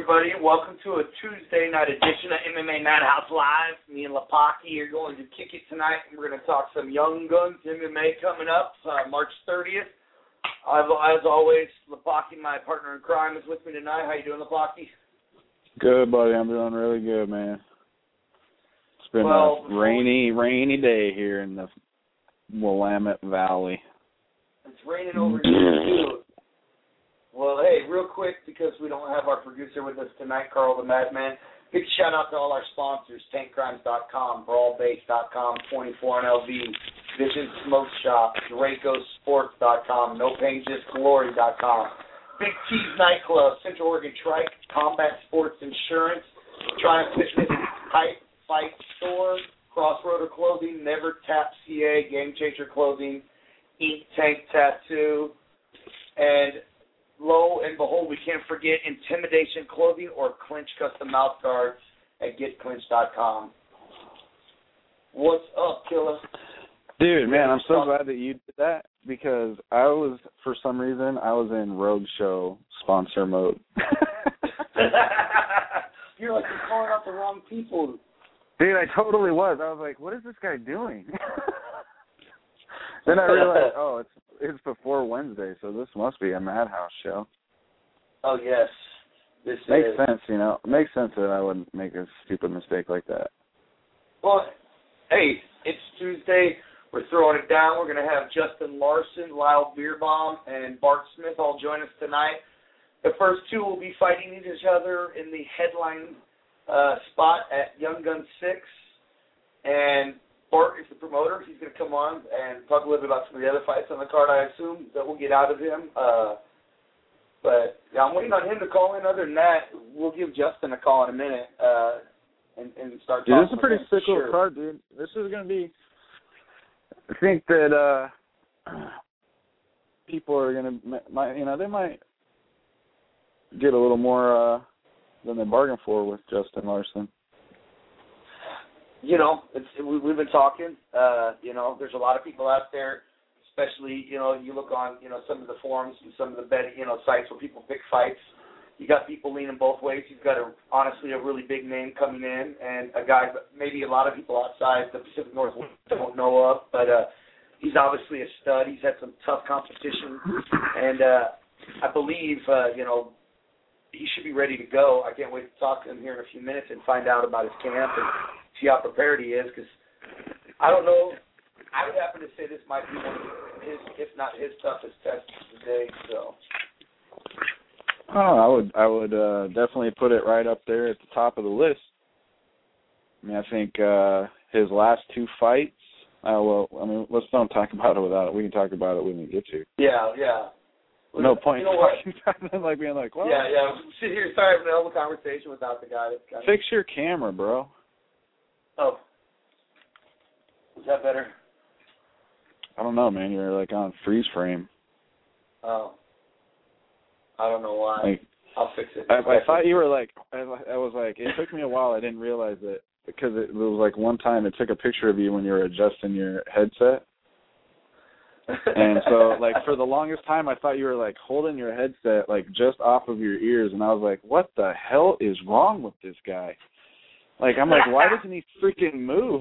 everybody. Welcome to a Tuesday night edition of MMA Madhouse Live. Me and Lapaki are going to kick it tonight, and we're going to talk some Young Guns MMA coming up March 30th. As always, Lapaki, my partner in crime, is with me tonight. How you doing, Lapaki? Good, buddy. I'm doing really good, man. It's been a rainy day here in the Willamette Valley. It's raining over here, too. Well, hey, real quick, because we don't have our producer with us tonight, Carl the Madman, big shout-out to all our sponsors, TankCrimes.com, BrawlBase.com, 24 LV, Vision Smoke Shop, DracoSports.com, NoPainJustGlory.com, Big T's Nightclub, Central Oregon Trike, Combat Sports Insurance, Triumph Fitness, Hype Fight Store, Crossroader Clothing, Never Tap CA, Game Changer Clothing, Ink Tank Tattoo, and lo and behold, we can't forget Intimidation Clothing or Clinch Custom Mouth Guards at GetClinch.com. What's up, Killer? Dude, man, I'm so glad that you did that because for some reason, I was in Roadshow sponsor mode. You're like, you're calling out the wrong people. Dude, I totally was. I was like, what is this guy doing? Then I realized, it's before Wednesday, so this must be a Madhouse show. Oh, yes. This makes sense, you know. It makes sense that I wouldn't make a stupid mistake like that. Well, hey, it's Tuesday. We're throwing it down. We're going to have Justin Larson, Lyle Beerbaum, and Bart Smith all join us tonight. The first two will be fighting each other in the headline spot at Young Gun 6. And Bart is the promoter. He's going to come on and talk a little bit about some of the other fights on the card, I assume, that we'll get out of him. But yeah, I'm waiting on him to call in. Other than that, we'll give Justin a call in a minute and start talking. Dude, this is a pretty sick little card, dude. This is going to be – I think that people are going to – they might get a little more than they bargained for with Justin Larson. You know, we've been talking. There's a lot of people out there, especially, you look on, some of the forums and some of the betting, sites where people pick fights. You got people leaning both ways. You've got, honestly, a really big name coming in and a guy that maybe a lot of people outside the Pacific Northwest don't know of, but he's obviously a stud. He's had some tough competition, and I believe, he should be ready to go. I can't wait to talk to him here in a few minutes and find out about his camp and see how prepared he is, because I don't know. I would happen to say this might be one of his, if not his toughest tests today. So, I would definitely put it right up there at the top of the list. I mean, I think his last two fights. Let's don't talk about it without it. We can talk about it when we get to. Yeah. Well, no point talking about it like being like, well. Yeah. Sit here, sorry, having a whole conversation without the guy. Fix your camera, bro. Oh. Is that better? I don't know, man. You're like on freeze frame. Oh. I don't know why. I'll fix it. I thought you were like, I was like, it took me a while. I didn't realize it because it was like one time it took a picture of you when you were adjusting your headset. And so, like, for the longest time, I thought you were, like, holding your headset, like, just off of your ears. And I was like, what the hell is wrong with this guy? Like, I'm like, why doesn't he freaking move?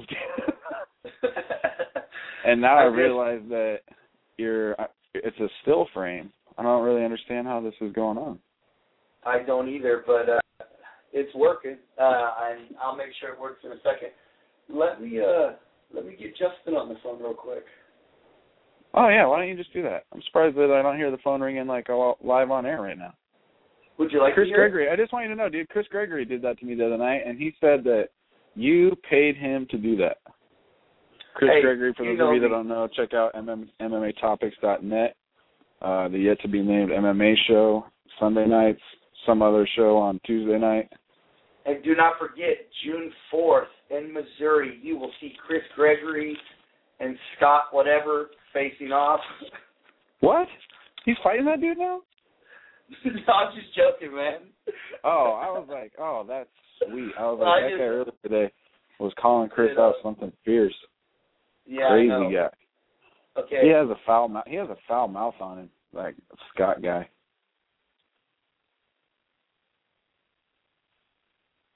And now I realize that it's a still frame. I don't really understand how this is going on. I don't either, but it's working. And I'll make sure it works in a second. Let me get Justin on the phone real quick. Oh, yeah, why don't you just do that? I'm surprised that I don't hear the phone ringing like live on air right now. Would you like Chris to hear Gregory, I just want you to know, dude, Chris Gregory did that to me the other night, and he said that you paid him to do that. Chris Gregory, for those of you that don't know, check out MMAtopics.net, the yet-to-be-named MMA show, Sunday nights, some other show on Tuesday night. And do not forget, June 4th in Missouri, you will see Chris Gregory and Scott whatever facing off. What? He's fighting that dude now? No, I'm just joking, man. Oh, I was like, that's sweet. I was like, that guy earlier today was calling Chris out something fierce. Yeah, crazy I know. guy. Okay. He has a foul mouth on him, like Scott guy.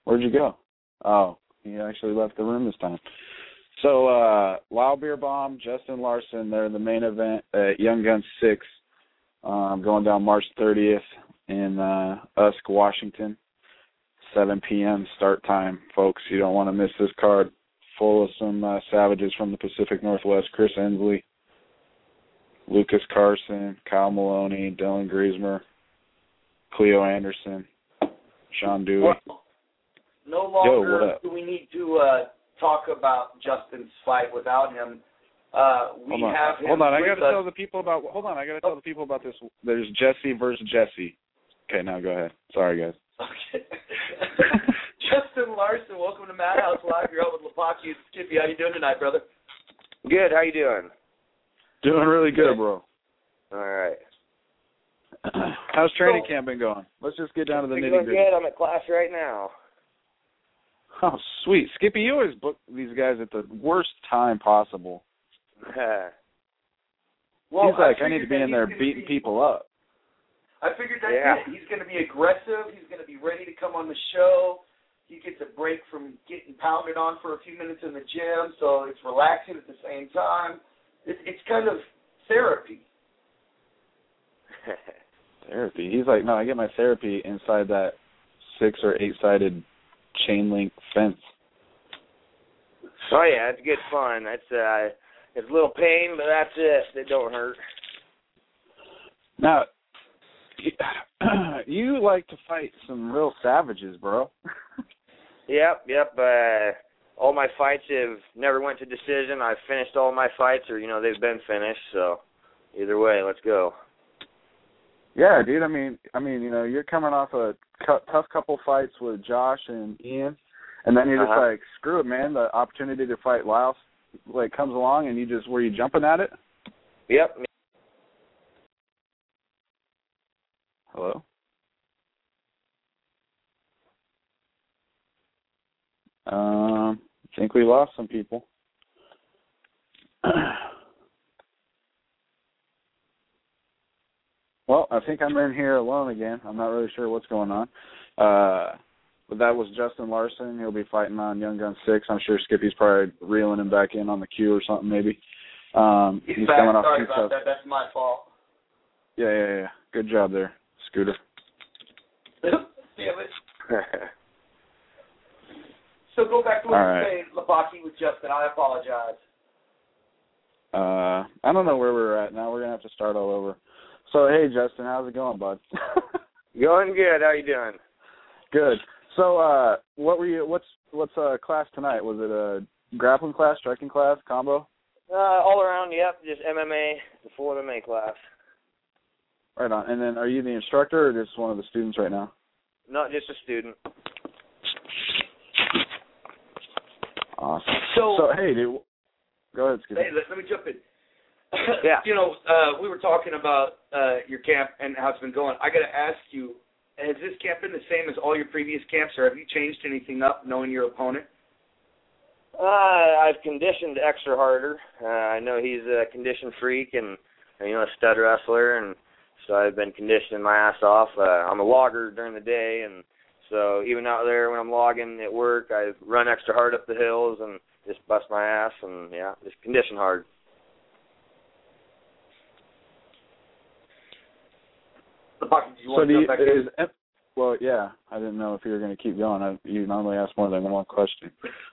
Where'd you go? Oh, he actually left the room this time. So, Wild Beer Bomb, Justin Larson, they're the main event at Young Guns 6, going down March 30th in Usk, Washington, 7 p.m. start time. Folks, you don't want to miss this card. Full of some savages from the Pacific Northwest: Chris Ensley, Lucas Carson, Kyle Maloney, Dylan Griezmer, Cleo Anderson, Sean Dewey. Well, no longer do we need to talk about Justin's fight without him. Have him. Hold on, I got to tell the people about. Hold on, I got to tell the people about this. There's Jesse versus Jesse. Okay, now go ahead. Sorry, guys. Okay. Justin Larson, welcome to Madhouse Live. You're out with Lepaki and Skippy. How you doing tonight, brother? Good. How you doing? Doing really good, bro. All right. How's training camp been going? Let's just get down to the nitty-gritty. Good. I'm at class right now. Oh, sweet. Skippy, you always book these guys at the worst time possible. Well, he's like, I need to be in there beating people up. I figured that's it. He's going to be aggressive. He's going to be ready to come on the show. He gets a break from getting pounded on for a few minutes in the gym, so it's relaxing at the same time. It's kind of therapy. Therapy? He's like, no, I get my therapy inside that 6 or 8-sided chain link fence. Oh, yeah, it's good fun. It's a little pain, but that's it. It don't hurt. Now, you like to fight some real savages, bro. Yep. All my fights have never went to decision. I've finished all my fights, or, they've been finished. So, either way, let's go. Yeah, dude. I mean, you're coming off a tough couple fights with Josh and Ian, and then you're just like, screw it, man. The opportunity to fight Lyle comes along, and were you jumping at it? Yep. Hello? I think we lost some people. Well, I think I'm in here alone again. I'm not really sure what's going on. But that was Justin Larson. He'll be fighting on Young Guns 6. I'm sure Skippy's probably reeling him back in on the queue or something maybe. He's back. Coming off Sorry about that. That's my fault. Yeah. Good job there, Scooter. Damn it. So go back to what you saying, Lepaki with Justin. I apologize. I don't know where we're at now. We're going to have to start all over. So, hey, Justin, how's it going, bud? Going good. How you doing? Good. So, what's class tonight? Was it a grappling class, striking class, combo? All around, yep. Just MMA, the full MMA class. Right on. And then are you the instructor or just one of the students right now? No, just a student. Awesome. So hey, dude, go ahead, Skip. Hey, let me jump in. Yeah. We were talking about your camp and how it's been going. I got to ask you, has this camp been the same as all your previous camps, or have you changed anything up knowing your opponent? I've conditioned extra harder. I know he's a condition freak and a stud wrestler, and so I've been conditioning my ass off. I'm a logger during the day, and so even out there when I'm logging at work, I run extra hard up the hills and just bust my ass and, just condition hard. Well, yeah, I didn't know if you were going to keep going. You normally ask more than one question.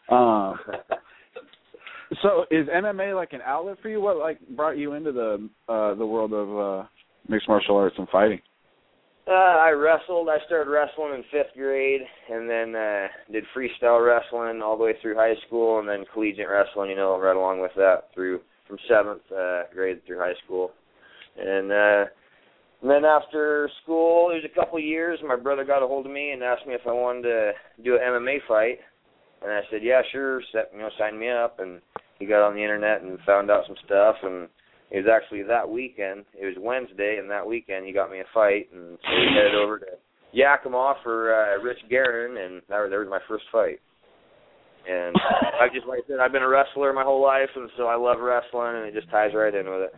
So is MMA like an outlet for you? What brought you into the world of mixed martial arts and fighting? I wrestled. I started wrestling in 5th grade, and then did freestyle wrestling all the way through high school, and then collegiate wrestling, right along with that from 7th grade through high school. And then after school, it was a couple of years, my brother got a hold of me and asked me if I wanted to do an MMA fight. And I said, yeah, sure, sign me up. And he got on the internet and found out some stuff, and it was actually that weekend. It was Wednesday, and that weekend he got me a fight, and so we headed over to Yakima for Rich Guerin, and that was my first fight. And like I said, I've been a wrestler my whole life, and so I love wrestling, and it just ties right in with it.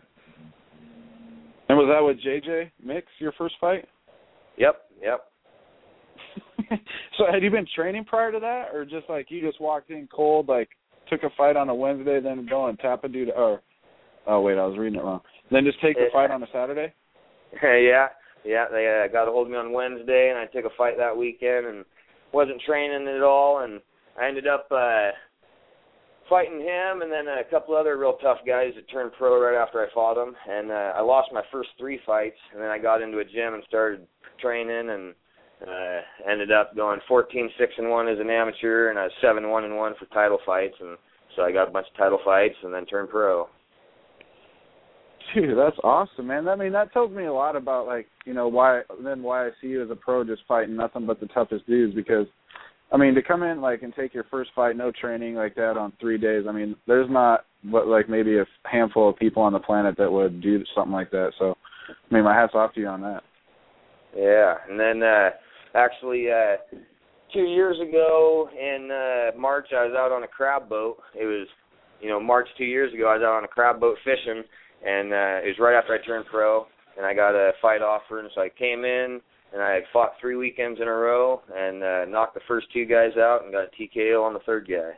And was that with JJ Mix, your first fight? Yep. So had you been training prior to that, or just like you just walked in cold, like took a fight on a Wednesday, then go and tap a dude, or oh wait, I was reading it wrong. Then just take the fight on a Saturday? Yeah. They got a hold of me on Wednesday, and I took a fight that weekend, and wasn't training at all, and I ended up fighting him, and then a couple other real tough guys that turned pro right after I fought them, and I lost my first 3 fights, and then I got into a gym and started training, and ended up going 14-6-1 as an amateur, and I was 7-1-1 for title fights, and so I got a bunch of title fights, and then turned pro. Dude, that's awesome, man. I mean, that tells me a lot about, like, you know, why I see you as a pro just fighting nothing but the toughest dudes, because I mean, to come in, like, and take your first fight, no training like that on 3 days, I mean, there's not, but like, maybe a handful of people on the planet that would do something like that. So, I mean, my hat's off to you on that. Yeah, and then actually 2 years ago in March, I was out on a crab boat. It was, you know, March 2 years ago, I was out on a crab boat fishing, and it was right after I turned pro, and I got a fight offer, and so I came in, and I had fought 3 weekends in a row and knocked the first 2 guys out and got a TKO on the 3rd guy.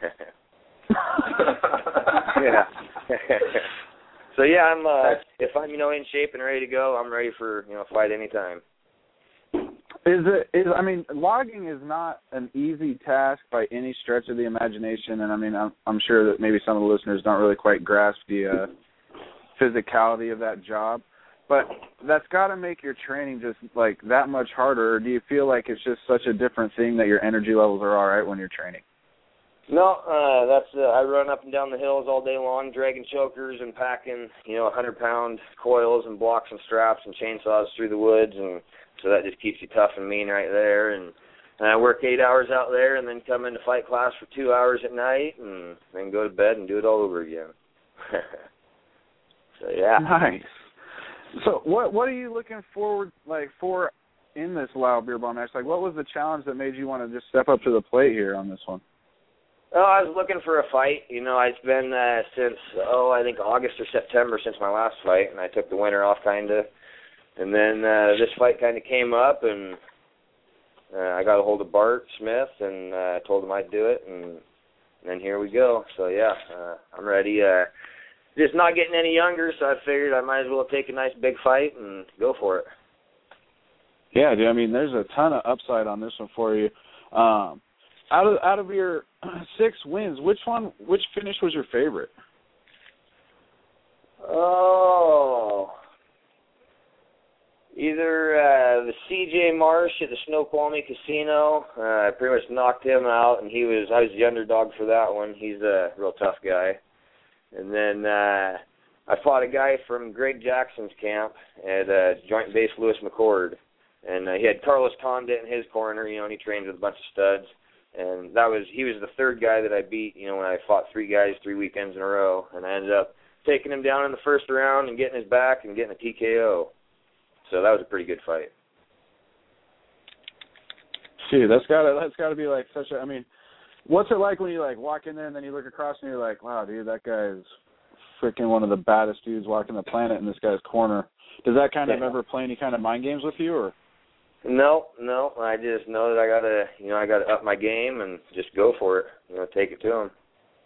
Yeah. So yeah, I'm if I'm, you know, in shape and ready to go, I'm ready for, you know, fight anytime. I mean, logging is not an easy task by any stretch of the imagination, and I mean, I'm sure that maybe some of the listeners don't really quite grasp the physicality of that job. But that's got to make your training just, like, that much harder, or do you feel like it's just such a different thing that your energy levels are all right when you're training? No, that's I run up and down the hills all day long, dragging chokers and packing, you know, 100-pound coils and blocks and straps and chainsaws through the woods, and so that just keeps you tough and mean right there. And I work 8 hours out there and then come into fight class for 2 hours at night and then go to bed and do it all over again. So, yeah. Nice. So what are you looking forward for in this Loud Beer Bomb match? Like, what was the challenge that made you want to just step up to the plate here on this one? Oh, I was looking for a fight. You know, it's been since I think August or September since my last fight, and I took the winter off kind of, and then this fight kind of came up, and I got a hold of Bart Smith and told him I'd do it, and then here we go. So yeah, I'm ready. Just not getting any younger, so I figured I might as well take a nice big fight and go for it. Yeah, dude, I mean, there's a ton of upside on this one for you. Out of your 6 wins, which finish was your favorite? Oh, either the C.J. Marsh at the Snoqualmie Casino. I pretty much knocked him out, and I was the underdog for that one. He's a real tough guy. And then I fought a guy from Greg Jackson's camp at Joint Base Lewis McCord. And he had Carlos Condit in his corner, you know, and he trained with a bunch of studs. And he was the 3rd guy that I beat, you know, when I fought 3 guys 3 weekends in a row. And I ended up taking him down in the 1st round and getting his back and getting a TKO. So that was a pretty good fight. Dude, that's gotta be like such a, I mean, what's it like when you, like, walk in there and then you look across and you're like, wow, dude, that guy is freaking one of the baddest dudes walking the planet in this guy's corner. Does that kind of ever play any kind of mind games with you, or? No. I just know that I gotta up my game and just go for it. You know, take it to him.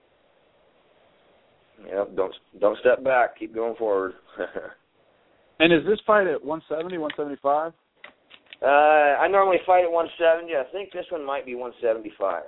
Yep, don't step back. Keep going forward. And is this fight at 170, 175? I normally fight at 170. I think this one might be 175.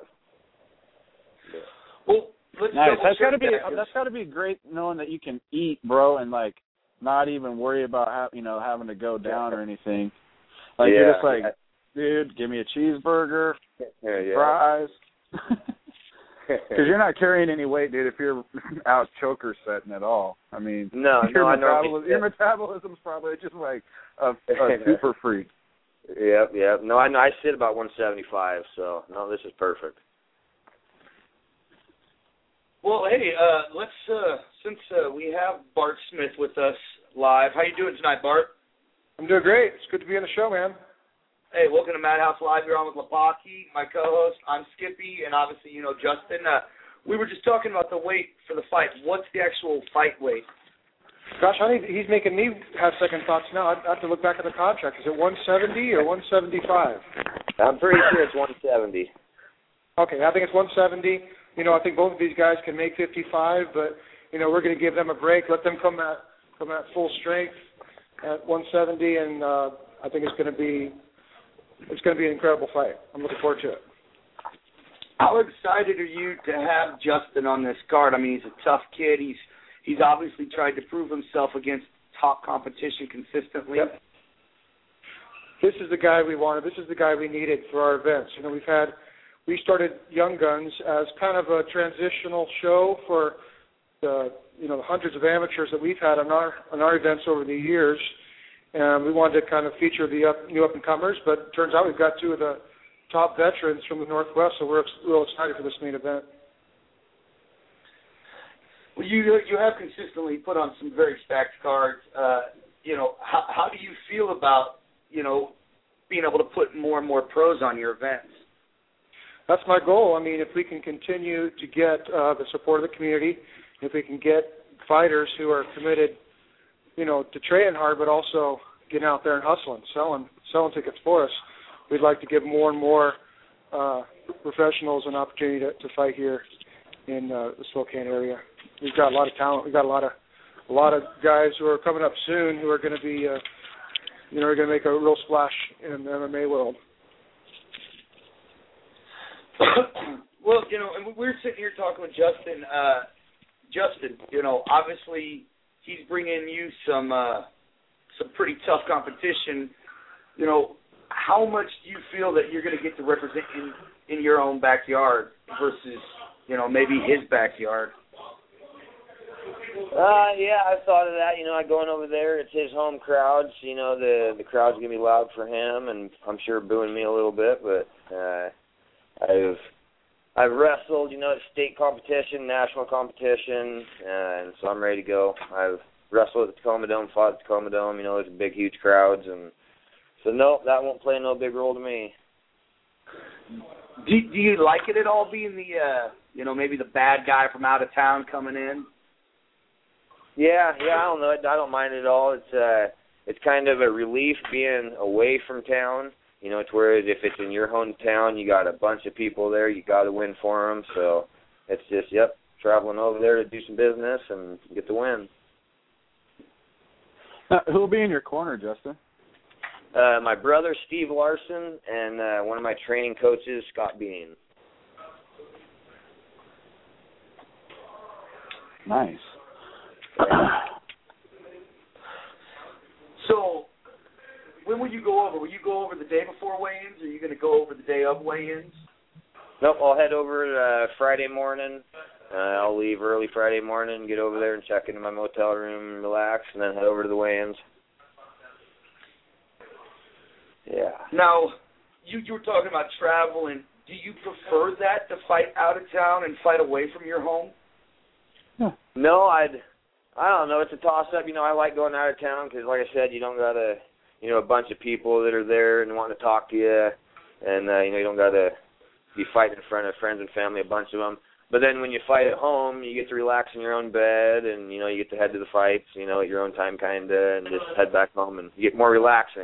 Well, let's nice. That's got to be great knowing that you can eat, bro, and like not even worry about having to go down or anything. Like you're just like, dude, give me a cheeseburger, fries. Because you're not carrying any weight, dude. If you're out choker setting at all, I mean, your metabolism's probably just like a super freak. Yep. No, I know. I sit about 175, so no, this is perfect. Well, hey, let's since we have Bart Smith with us live. How you doing tonight, Bart? I'm doing great. It's good to be on the show, man. Hey, welcome to Madhouse Live. You're on with Lepaki, my co-host. I'm Skippy, and obviously, you know, Justin. We were just talking about the weight for the fight. What's the actual fight weight? Gosh, he's making me have second thoughts now. I have to look back at the contract. Is it 170 or 175? I'm pretty sure it's 170. Okay, I think it's 170. I think both of these guys can make 55, but we're going to give them a break, let them come at full strength at 170, and I think it's going to be an incredible fight. I'm looking forward to it. How excited are you to have Justin on this card? I mean, he's a tough kid. He's obviously tried to prove himself against top competition consistently. Yep. This is the guy we wanted. This is the guy we needed for our events. We started Young Guns as kind of a transitional show for the hundreds of amateurs that we've had on our events over the years, and we wanted to kind of feature the new up and comers. But it turns out we've got two of the top veterans from the Northwest, so we're real excited for this main event. Well, you have consistently put on some very stacked cards. How do you feel about being able to put more and more pros on your events? That's my goal. I mean, if we can continue to get the support of the community, if we can get fighters who are committed, to training hard, but also getting out there and hustling, selling tickets for us, we'd like to give more and more professionals an opportunity to fight here in the Spokane area. We've got a lot of talent. We've got a lot of guys who are coming up soon who are going to be, are going to make a real splash in the MMA world. Well, and we're sitting here talking with Justin. Justin, obviously he's bringing you some pretty tough competition. How much do you feel that you're going to get to represent in your own backyard versus, maybe his backyard? Yeah, I've thought of that. Going over there, it's his home crowd. So, the crowd's going to be loud for him, and I'm sure booing me a little bit, but I've wrestled, at state competition, national competition, and so I'm ready to go. I've wrestled at the Tacoma Dome, fought at the Tacoma Dome. There's big, huge crowds, and so no, that won't play no big role to me. Do you like it at all, being the maybe the bad guy from out of town coming in? Yeah, I don't know. I don't mind it at all. It's kind of a relief being away from town. It's whereas if it's in your hometown, you got a bunch of people there, you got to win for them. So it's just, traveling over there to do some business and get the win. Who will be in your corner, Justin? My brother, Steve Larson, and one of my training coaches, Scott Bean. Nice. So, when will you go over? Will you go over the day before weigh-ins, or are you going to go over the day of weigh-ins? Nope, I'll head over Friday morning. I'll leave early Friday morning, get over there and check into my motel room and relax, and then head over to the weigh-ins. Yeah. Now, you were talking about travel, and do you prefer that to fight out of town and fight away from your home? Yeah. No, I don't know. It's a toss-up. I like going out of town because, like I said, you don't got to, a bunch of people that are there and want to talk to you, and, you don't got to be fighting in front of friends and family, a bunch of them. But then when you fight at home, you get to relax in your own bed, and, you get to head to the fights, at your own time kind of, and just head back home, and you get more relaxing.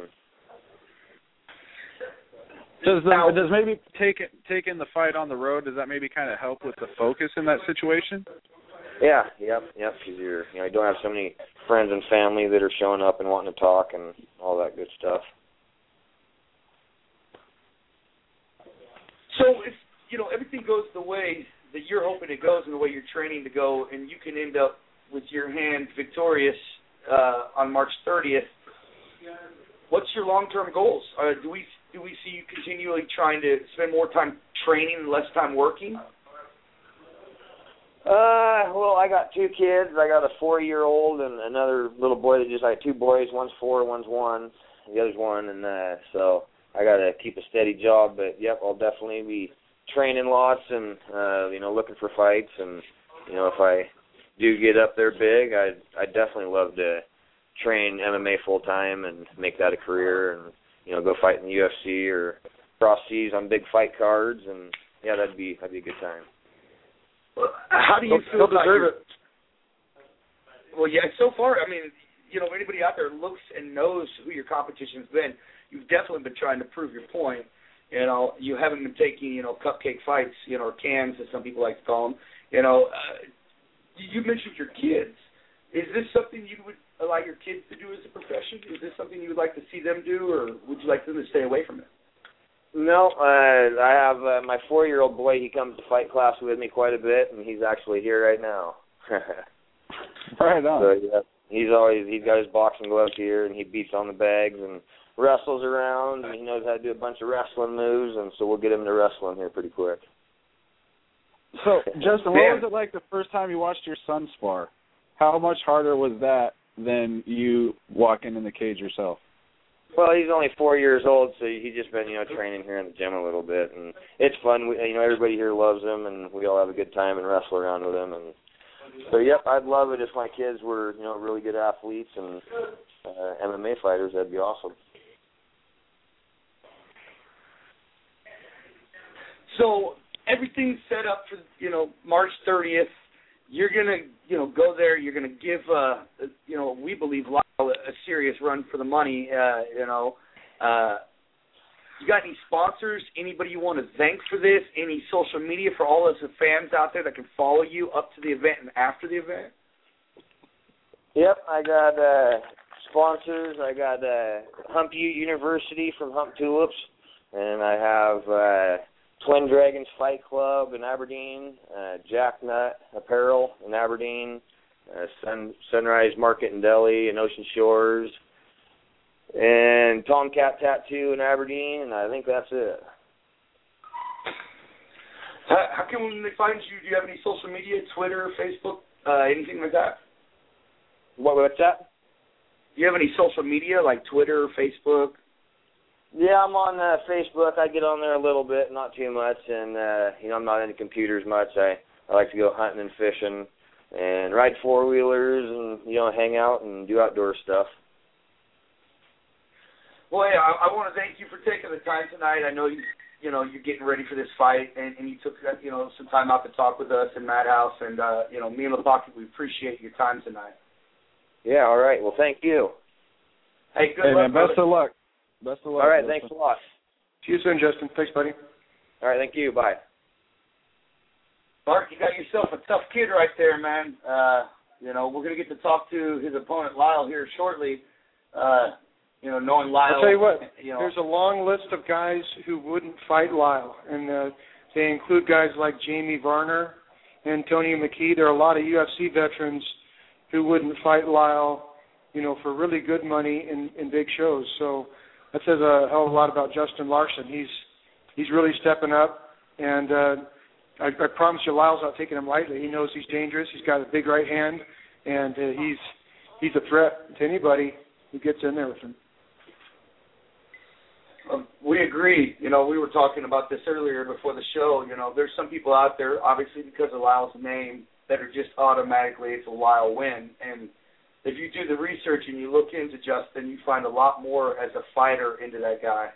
Does maybe taking the fight on the road, does that maybe kind of help with the focus in that situation? Yeah, yep, because you don't have so many friends and family that are showing up and wanting to talk and all that good stuff. So if, everything goes the way that you're hoping it goes and the way you're training to go, and you can end up with your hand victorious on March 30th, what's your long-term goals? Do we see you continually trying to spend more time training and less time working? Well, I got two kids. I got a 4-year-old and another little boy that I have two boys. One's 4, one's 1. The other's 1, and so I got to keep a steady job. But yep, I'll definitely be training lots and looking for fights. And if I do get up there big, I'd definitely love to train MMA full time and make that a career, and go fight in the UFC or cross seas on big fight cards. And yeah, that'd be a good time. How do you feel about it? Well, yeah, so far, I mean, anybody out there looks and knows who your competition's been. You've definitely been trying to prove your point. You know, you haven't been taking, you know, cupcake fights, you know, or cans, as some people like to call them. You mentioned your kids. Is this something you would allow your kids to do as a profession? Is this something you would like to see them do, or would you like them to stay away from it? No, I have my 4-year-old boy. He comes to fight class with me quite a bit, and he's actually here right now. Right on. So, yeah, he's got his boxing gloves here, and he beats on the bags and wrestles around, and he knows how to do a bunch of wrestling moves, and so we'll get him to wrestling here pretty quick. So, Justin, what was it like the first time you watched your son spar? How much harder was that than you walking in the cage yourself? Well, he's only 4 years old, so he's just been, training here in the gym a little bit, and it's fun. Everybody here loves him, and we all have a good time and wrestle around with him. And so, yep, I'd love it if my kids were, really good athletes and MMA fighters. That'd be awesome. So everything's set up for, March 30th. You're going to, go there. You're going to give, we believe, Lyle a serious run for the money. You got any sponsors, anybody you want to thank for this, any social media for all of the fans out there that can follow you up to the event and after the event? Yep, I got sponsors. I got Hump U University from Hump Tulips, and I have Twin Dragons Fight Club in Aberdeen, Jack Nut Apparel in Aberdeen, Sunrise Market and Deli in Ocean Shores, and Tomcat Tattoo in Aberdeen, and I think that's it. How can they find you? Do you have any social media, Twitter, Facebook, anything like that? What's that? Do you have any social media like Twitter, Facebook? Yeah, I'm on Facebook. I get on there a little bit, not too much, and I'm not into computers much. I like to go hunting and fishing and ride four-wheelers and, hang out and do outdoor stuff. Well, yeah, I want to thank you for taking the time tonight. I know you're getting ready for this fight, and you took some time out to talk with us in Madhouse, and me and LeBocky, we appreciate your time tonight. Yeah, all right. Well, thank you. Hey, good luck, man, best of luck. Best of luck. All right, thanks a lot. See you soon, Justin. Thanks, buddy. All right, thank you. Bye. Mark, you got yourself a tough kid right there, man. We're going to get to talk to his opponent, Lyle, here shortly. Knowing Lyle. I'll tell you what, there's a long list of guys who wouldn't fight Lyle, and they include guys like Jamie Varner, Antonio McKee. There are a lot of UFC veterans who wouldn't fight Lyle, for really good money in big shows. So that says a hell of a lot about Justin Larson. He's really stepping up, and I promise you, Lyle's not taking him lightly. He knows he's dangerous. He's got a big right hand, and he's a threat to anybody who gets in there with him. We agree. We were talking about this earlier before the show. There's some people out there, obviously because of Lyle's name, that are just automatically it's a Lyle win. And if you do the research and you look into Justin, you find a lot more as a fighter into that guy.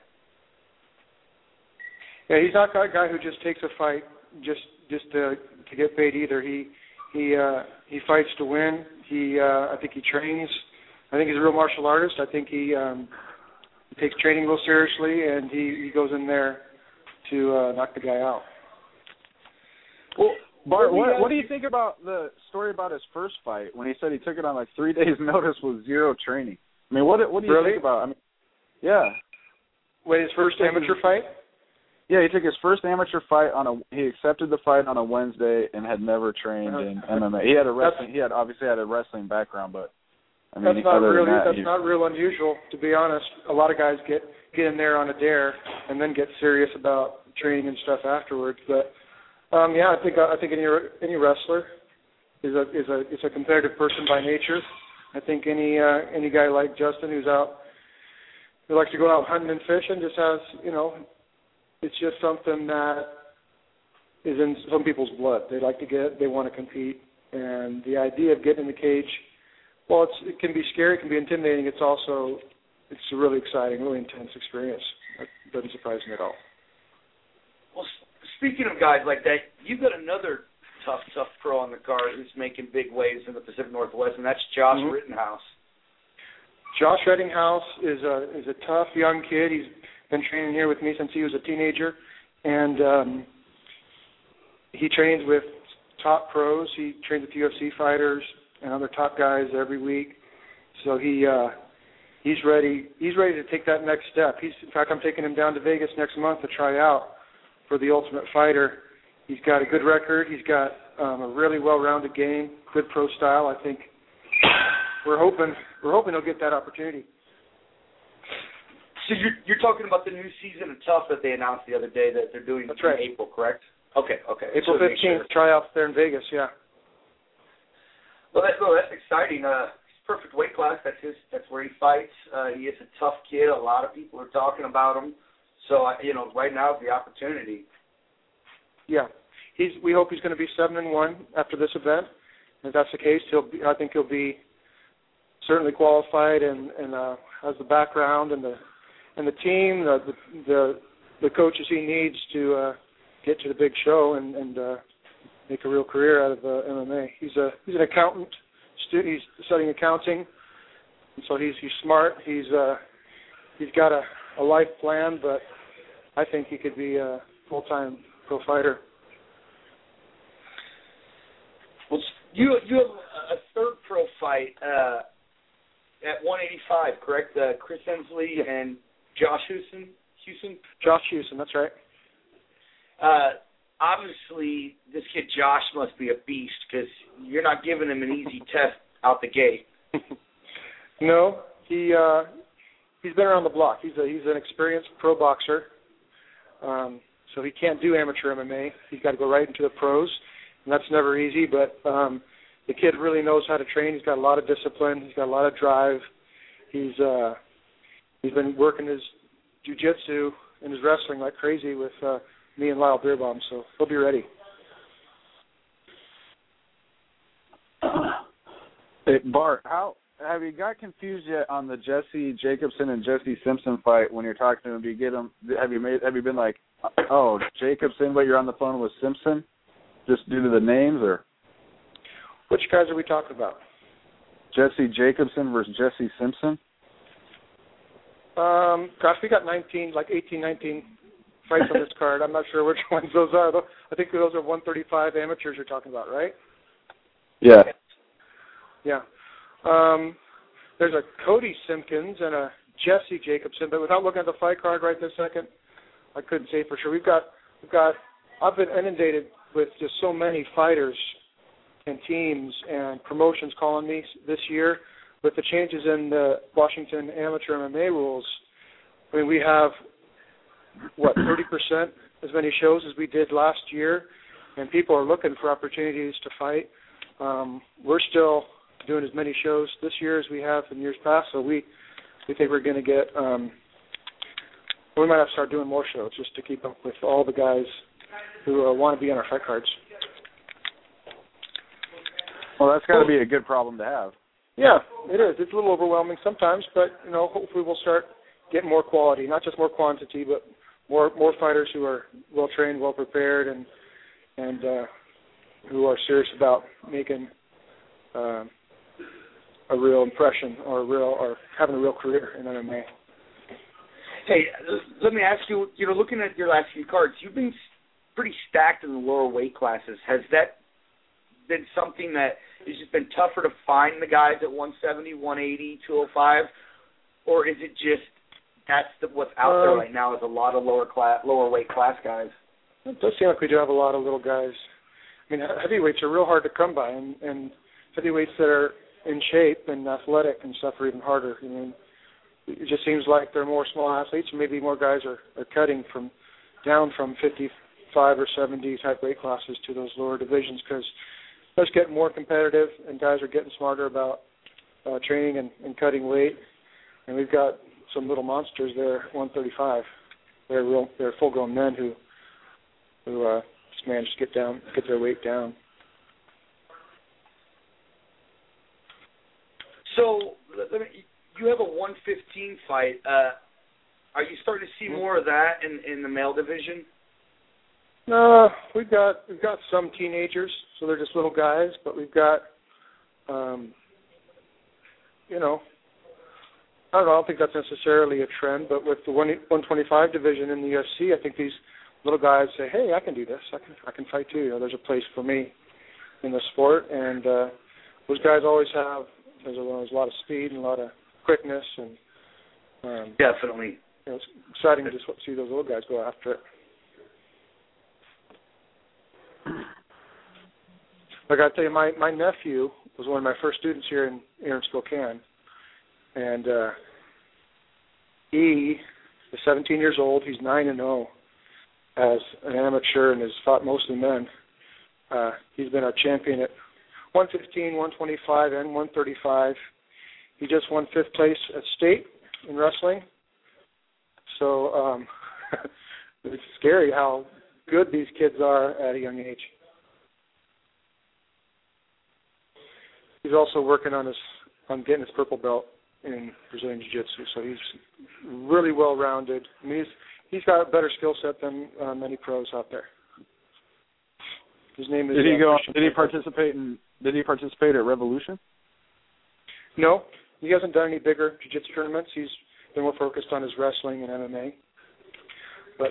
Yeah, he's not that guy who just takes a fight just to get paid either. He fights to win. I think he trains. I think he's a real martial artist. I think he takes training real seriously, and he goes in there to knock the guy out. Well, Bart, what do you think about the story about his first fight when he said he took it on 3 days' notice with zero training? I mean, what do you think about? I mean, yeah. Wait, his first amateur fight? Yeah, he took his first amateur fight he accepted the fight on a Wednesday and had never trained in MMA. He had obviously had a wrestling background, but I mean, that's not real unusual, to be honest. A lot of guys get in there on a dare and then get serious about training and stuff afterwards. But I think any wrestler is a competitive person by nature. I think any guy like Justin who likes to go out hunting and fishing just has it's just something that is in some people's blood. They want to compete, and the idea of getting in the cage. Well, it can be scary, it can be intimidating. It's a really exciting, really intense experience. That doesn't surprise me at all. Well, speaking of guys like that, you've got another tough pro on the card who's making big waves in the Pacific Northwest, and that's Josh Rittenhouse. Josh Rittenhouse is a tough young kid. He's been training here with me since he was a teenager, and he trains with top pros. He trains with UFC fighters and other top guys every week. So he's ready. He's ready to take that next step. In fact, I'm taking him down to Vegas next month to try out for the Ultimate Fighter. He's got a good record. He's got a really well-rounded game, good pro style. I think we're hoping he'll get that opportunity. So you're talking about the new season of Tough that they announced the other day that they're doing in April, correct? Okay. April 15th, tryouts there in Vegas, yeah. Well, that's exciting. Perfect weight class. That's where he fights. He is a tough kid. A lot of people are talking about him. So right now is the opportunity. Yeah, we hope he's going to be 7-1 after this event. If that's the case, I think he'll be certainly qualified and has the background and the team, the coaches he needs to get to the big show and make a real career out of MMA. He's an accountant. He's studying accounting, and so he's smart. He's got a life plan, but I think he could be a full-time pro fighter. Well, you have a third pro fight at 185, correct? Chris Hensley and Josh Hewson? Josh Hewson, that's right. Obviously, this kid Josh must be a beast because you're not giving him an easy test out the gate. No, he's been around the block. He's an experienced pro boxer, so he can't do amateur MMA. He's got to go right into the pros, and that's never easy. But the kid really knows how to train. He's got a lot of discipline. He's got a lot of drive. He's been working his jiu-jitsu and his wrestling like crazy with me and Lyle Beerbaum, so he'll be ready. Hey, Bart, how have you got confused yet on the Jesse Jacobson and Jesse Simpson fight when you're talking to him? Do you get him? Have you been like, oh, Jacobson, but you're on the phone with Simpson, just due to the names, or? Which guys are we talking about? Jesse Jacobson versus Jesse Simpson. Gosh, we got 18, 19 fights on this card. I'm not sure which ones those are, though. I think those are 135 amateurs you're talking about, right? Yeah. Yeah. There's a Cody Simpkins and a Jesse Jacobson, but without looking at the fight card right this second, I couldn't say for sure. I've been inundated with just so many fighters and teams and promotions calling me this year with the changes in the Washington amateur MMA rules. I mean, we have 30% as many shows as we did last year, and people are looking for opportunities to fight. We're still doing as many shows this year as we have in years past, so we think we're going to get we might have to start doing more shows just to keep up with all the guys who want to be on our fight cards. Well, that's got to be a good problem to have. Yeah, it is. It's a little overwhelming sometimes, but hopefully we'll start getting more quality, not just more quantity, but more fighters who are well trained, well prepared, and who are serious about making a real impression or having a real career in MMA. Hey, let me ask you. Looking at your last few cards, you've been pretty stacked in the lower weight classes. Has that been something that has just been tougher to find the guys at 170, 180, 205, or is it just that's what's out there right now is a lot of lower weight class guys? It does seem like we do have a lot of little guys. I mean, heavyweights are real hard to come by, and heavyweights that are in shape and athletic and stuff are even harder. I mean, it just seems like there are more small athletes, and maybe more guys are cutting down from 55 or 70 type weight classes to those lower divisions because it's getting more competitive, and guys are getting smarter about training and cutting weight. And we've got some little monsters there at 135. They're full-grown men who just manage to get their weight down. So you have a 115 fight. Are you starting to see more of that in the male division? We've got some teenagers, so they're just little guys, but we've got I don't think that's necessarily a trend, but with the 125 division in the UFC, I think these little guys say, hey, I can do this. I can fight too. There's a place for me in the sport, and those guys always have. There's a lot of speed and a lot of quickness, and definitely. It's exciting to see those little guys go after it. Like I tell you, my nephew was one of my first students here in Spokane, and he is 17 years old. He's 9-0 as an amateur and has fought mostly men. He's been a champion at 115, 125, and 135. He just won 5th place at state in wrestling. So it's scary how good these kids are at a young age. He's also working on getting his purple belt in Brazilian Jiu-Jitsu, so he's really well-rounded. I mean, he's got a better skill set than many pros out there. His name is. Did he participate at Revolution? No, he hasn't done any bigger jiu-jitsu tournaments. He's been more focused on his wrestling and MMA. But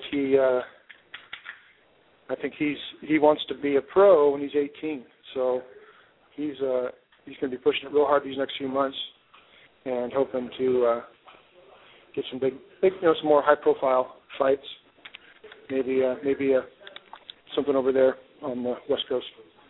I think he wants to be a pro when he's 18. So he's going to be pushing it real hard these next few months and hoping to get some big, some more high-profile fights. Maybe something over there on the West Coast.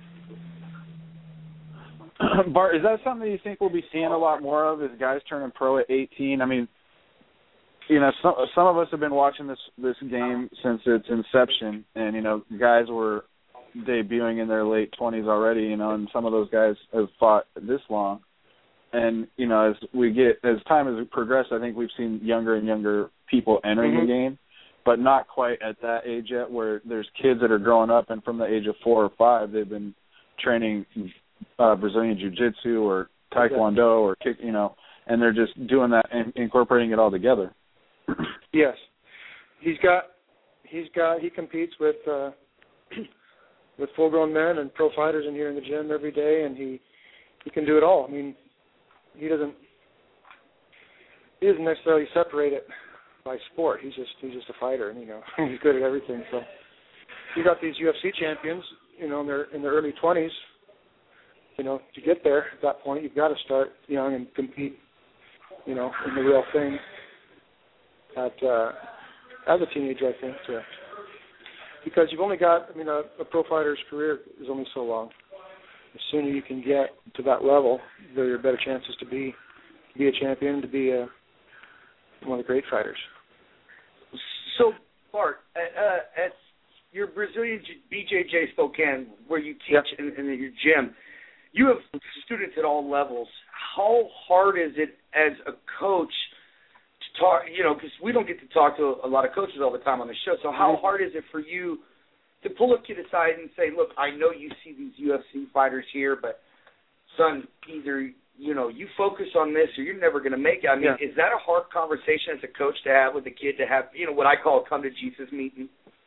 Bart, is that something you think we'll be seeing a lot more of, is guys turning pro at 18? I mean, some of us have been watching this game since its inception, and guys were debuting in their late 20s already, and some of those guys have fought this long. And as time has progressed, I think we've seen younger and younger people entering the game, but not quite at that age yet, where there's kids that are growing up, and from the age of 4 or 5, they've been training Brazilian Jiu-Jitsu or Taekwondo or kick, and they're just doing that and incorporating it all together. Yes, he competes with full-grown men and pro fighters in here in the gym every day, and he can do it all. I mean, he doesn't necessarily separate it by sport. He's just a fighter, and he's good at everything. So you got these UFC champions, in their early 20s. To get there at that point, you've got to start young and compete, in the real thing. As a teenager, I think, because you've only got, a pro fighter's career is only so long. The sooner you can get to that level, there are better chances to be a champion, to be one of the great fighters. So, Bart, at your Brazilian BJJ Spokane, where you teach in your gym, you have students at all levels. How hard is it as a coach to talk, because we don't get to talk to a lot of coaches all the time on the show, so how hard is it for you to pull a kid aside and say, look, I know you see these UFC fighters here, but, son, either, you focus on this or you're never going to make it. I mean, is that a hard conversation as a coach to have with a kid, to have, what I call a come-to-Jesus meeting?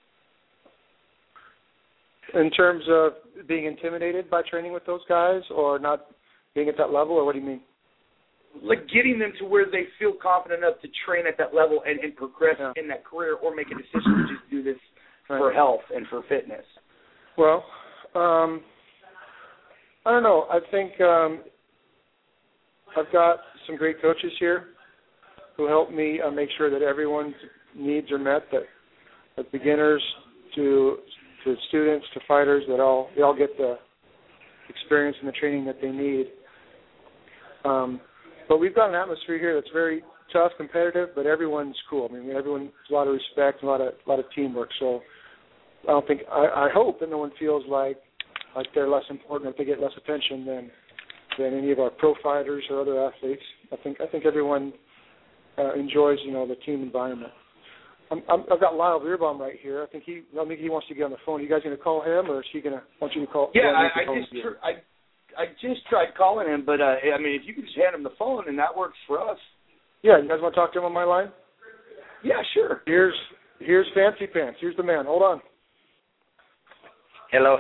In terms of being intimidated by training with those guys or not being at that level, or what do you mean? Like getting them to where they feel confident enough to train at that level and progress in that career, or make a decision to just do this for health and for fitness. Well, I don't know. I think I've got some great coaches here who help me make sure that everyone's needs are met, that beginners to students to fighters, that they all get the experience and the training that they need. But we've got an atmosphere here that's very tough, competitive, but everyone's cool. I mean, everyone's a lot of respect, a lot of teamwork. So I hope that no one feels like they're less important, if they get less attention than any of our pro fighters or other athletes. I think everyone enjoys the team environment. I've got Lyle Beerbaum right here. I think he wants to get on the phone. Are you guys going to call him, or is he going to want you to call? Yeah, I just tried calling him, but if you could just hand him the phone, and that works for us. Yeah, you guys want to talk to him on my line? Yeah, sure. Here's Fancy Pants. Here's the man. Hold on. Hello.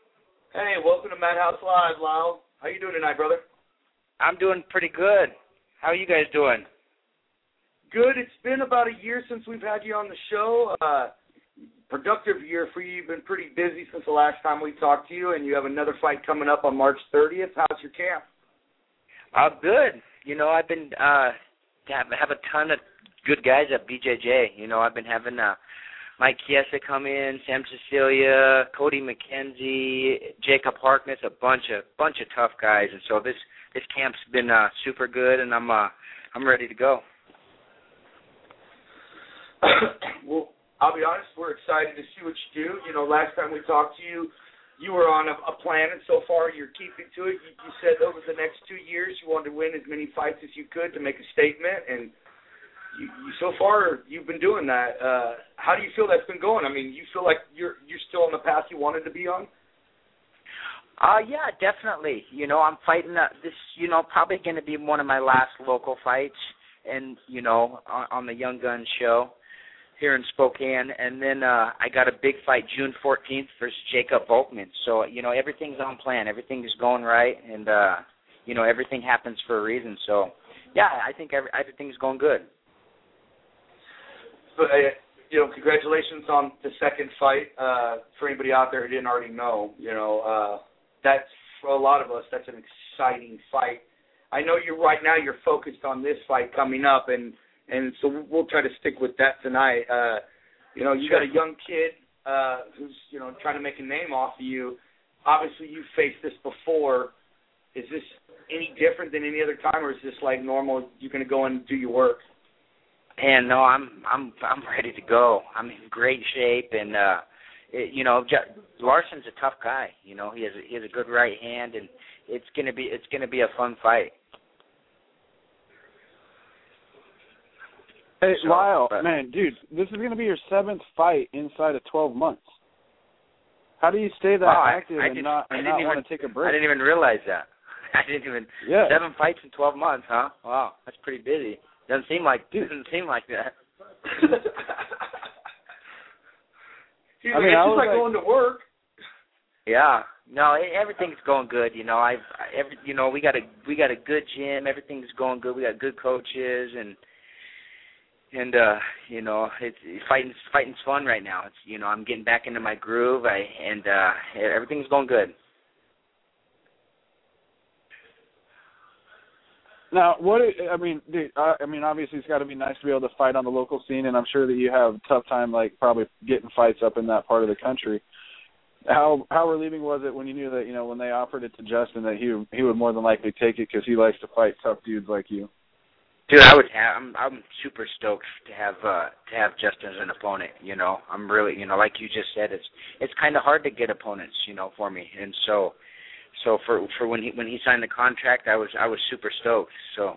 Hey, welcome to Madhouse Live, Lyle. How you doing tonight, brother? I'm doing pretty good. How are you guys doing? Good. It's been about a year since we've had you on the show. Productive year for you. You've been pretty busy since the last time we talked to you, and you have another fight coming up on March 30th. How's your camp? Good. I've been have a ton of good guys at BJJ. I've been having Mike Chiesa come in, Sam Cecilia, Cody McKenzie, Jacob Harkness, a bunch of tough guys, and so this camp's been super good, and I'm ready to go. Well, I'll be honest, we're excited to see what you do. Last time we talked to you, you were on a plan, and so far you're keeping to it. You said over the next 2 years you wanted to win as many fights as you could to make a statement, and you so far you've been doing that. How do you feel that's been going? I mean, you feel like you're still on the path you wanted to be on? Yeah, definitely. I'm fighting this. Probably going to be one of my last local fights, and on the Young Guns show here in Spokane, and then I got a big fight June 14th versus Jacob Volkman. So everything's on plan, everything is going right, and everything happens for a reason. So yeah, I think everything's going good. But congratulations on the second fight. For anybody out there who didn't already know, that's for a lot of us. That's an exciting fight. I know you're focused on this fight coming up, and so we'll try to stick with that tonight. You got a young kid who's trying to make a name off of you. Obviously, you've faced this before. Is this any different than any other time, or is this like normal? You're going to go and do your work? And no, I'm ready to go. I'm in great shape, and Larson's a tough guy. He has a good right hand, and it's gonna be a fun fight. Hey, Lyle, man, dude, this is going to be your 7th fight inside of 12 months. How do you stay that active and not want to take a break? I didn't even realize that. 7 fights in 12 months, huh? Wow, that's pretty busy. Doesn't seem like that. It's just like going to work. Yeah. No, everything's going good. We got a good gym. Everything's going good. We got good coaches, and it's fighting's fun right now. It's I'm getting back into my groove. Everything's going good. Now, obviously it's got to be nice to be able to fight on the local scene, and I'm sure that you have a tough time, like, probably getting fights up in that part of the country. How relieving was it when you knew that, when they offered it to Justin, that he would more than likely take it because he likes to fight tough dudes like you? Dude, I'm super stoked to have Justin as an opponent. I'm really, like you just said, it's kind of hard to get opponents, for me, and so for when he signed the contract, I was super stoked. So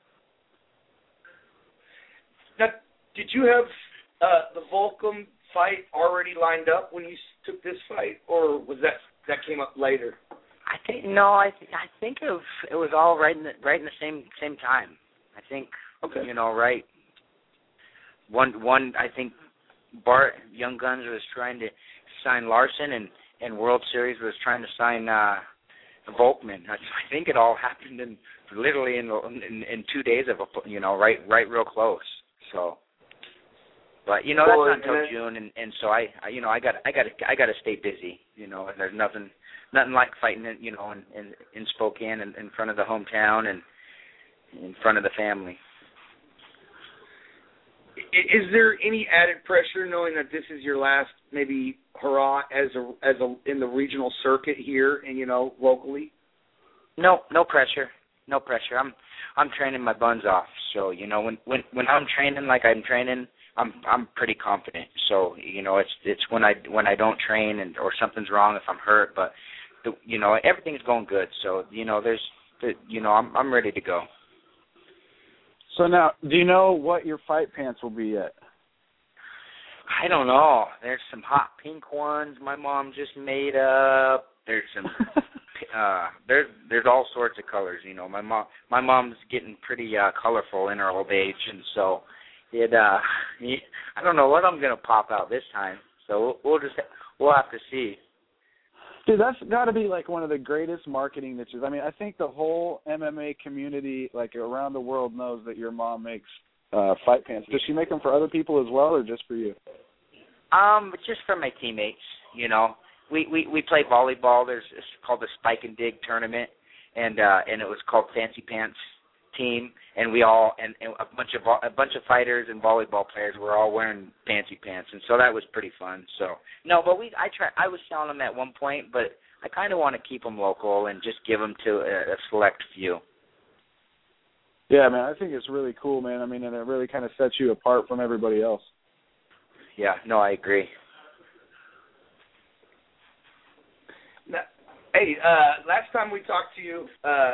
now, did you have the Volcom fight already lined up when you took this fight, or was that came up later? I think it was all right in the same time. I think right. One I think Bart Young Guns was trying to sign Larson, and World Series was trying to sign Volkman. I think it all happened literally in 2 days of right real close. So, but that's not until June, and so I got to stay busy. And there's nothing like fighting in Spokane in front of the hometown and in front of the family. Is there any added pressure knowing that this is your last maybe hurrah as a in the regional circuit here and locally? No pressure. No pressure. I'm training my buns off. So when I'm training like I'm training, I'm pretty confident. So it's when I don't train or something's wrong if I'm hurt, but everything's going good. So I'm ready to go. So now, do you know what your fight pants will be yet? I don't know. There's some hot pink ones my mom just made up. There's some there's all sorts of colors. My mom's getting pretty colorful in her old age, and so I don't know what I'm gonna pop out this time. So we'll have to see. Dude, that's got to be like one of the greatest marketing niches. I mean, I think the whole MMA community, like around the world, knows that your mom makes fight pants. Does she make them for other people as well, or just for you? Just for my teammates. You know, we play volleyball. It's called the Spike and Dig tournament, and it was called Fancy Pants Team, and we all and a bunch of fighters and volleyball players were all wearing fancy pants, and so that was pretty fun. So no, but I was selling them at one point, but I kind of want to keep them local and just give them to a select few. Yeah, man, I think it's really cool, man. I mean, and it really kind of sets you apart from everybody else. Yeah, no, I agree. Now, hey, last time we talked to you,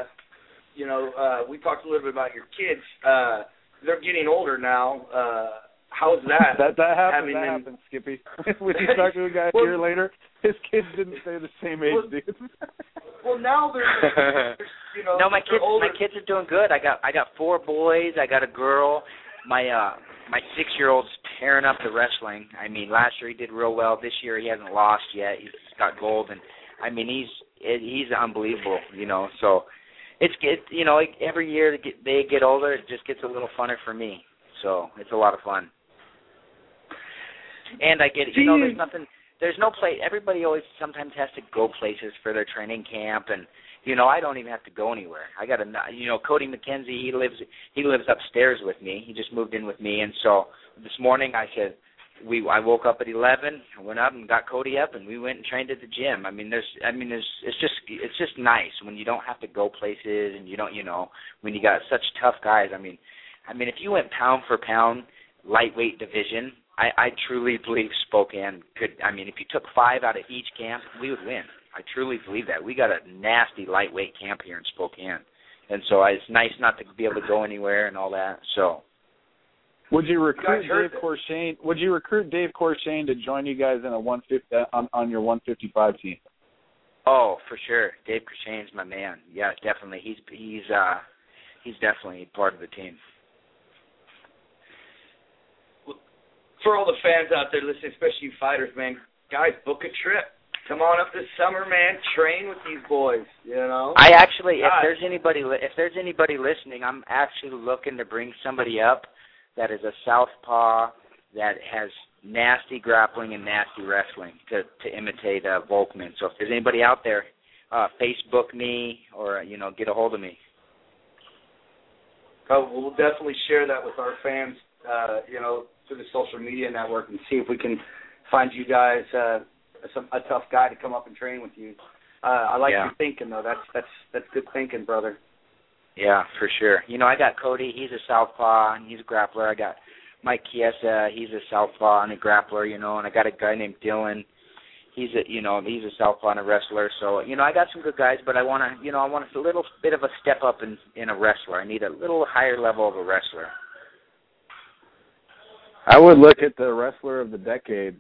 we talked a little bit about your kids. They're getting older now. How's that? That happened, Skippy. When you talk to a guy a year later, his kids didn't stay the same age, dude. Well, now they're No, my kids are doing good. I got 4 boys. I got a girl. My 6-year-old's tearing up the wrestling. I mean, last year he did real well. This year he hasn't lost yet. He's got gold, and I mean he's unbelievable. You know, so. Every year they get older, it just gets a little funner for me. So it's a lot of fun. And I get, there's no place. Everybody always sometimes has to go places for their training camp, and I don't even have to go anywhere. I got Cody McKenzie. He lives upstairs with me. He just moved in with me, and so this morning I said. I woke up at 11, went up and got Cody up, and we went and trained at the gym. It's just nice when you don't have to go places, and you don't, when you got such tough guys. I mean, if you went pound for pound lightweight division, I truly believe Spokane could. I mean, if you took 5 out of each camp, we would win. I truly believe that. We got a nasty lightweight camp here in Spokane, and so it's nice not to be able to go anywhere and all that. So. Would you recruit Dave Corshane? Would you recruit Dave Corshane to join you guys in a 150 on your 155 team? Oh, for sure. Dave Corshane's my man. Yeah, definitely. He's definitely part of the team. For all the fans out there listening, especially you fighters, man, guys, book a trip. Come on up this summer, man. Train with these boys. I actually, if there's anybody listening, I'm actually looking to bring somebody up that is a southpaw that has nasty grappling and nasty wrestling to imitate Volkman. So if there's anybody out there, Facebook me or, get a hold of me. Oh, we'll definitely share that with our fans, through the social media network and see if we can find you guys a tough guy to come up and train with you. I like your thinking, though. That's good thinking, brother. Yeah, for sure. I got Cody. He's a southpaw, and he's a grappler. I got Mike Chiesa. He's a southpaw and a grappler, and I got a guy named Dylan. He's a southpaw and a wrestler. So, I got some good guys, but I want a little bit of a step up in a wrestler. I need a little higher level of a wrestler. I would look at the wrestler of the decade.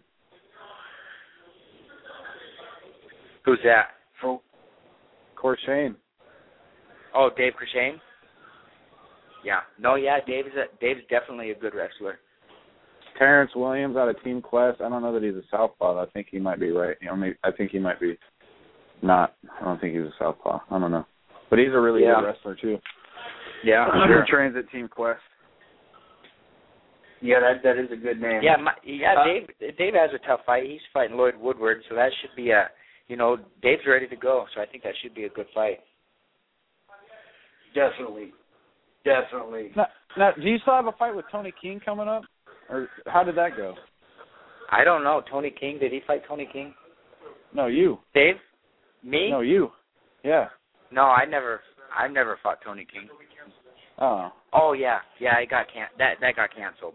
Who's that? Corshane. Oh, Dave Corshane? Yeah. No, yeah, Dave's definitely a good wrestler. Terrence Williams out of Team Quest. I don't know that he's a southpaw. I think he might be right. I think he might be not. I don't think he's a southpaw. I don't know. But he's a really good wrestler, too. Yeah, sure. He trains at Team Quest. Yeah, that is a good name. Yeah, Dave has a tough fight. He's fighting Lloyd Woodward, so that should be Dave's ready to go, so I think that should be a good fight. Definitely. Now, do you still have a fight with Tony King coming up? Or how did that go? I don't know. Tony King, did he fight Tony King? No, you. Dave? Me? No, you. Yeah. No, I've never fought Tony King. Oh. Oh, yeah. Yeah, it got that got canceled.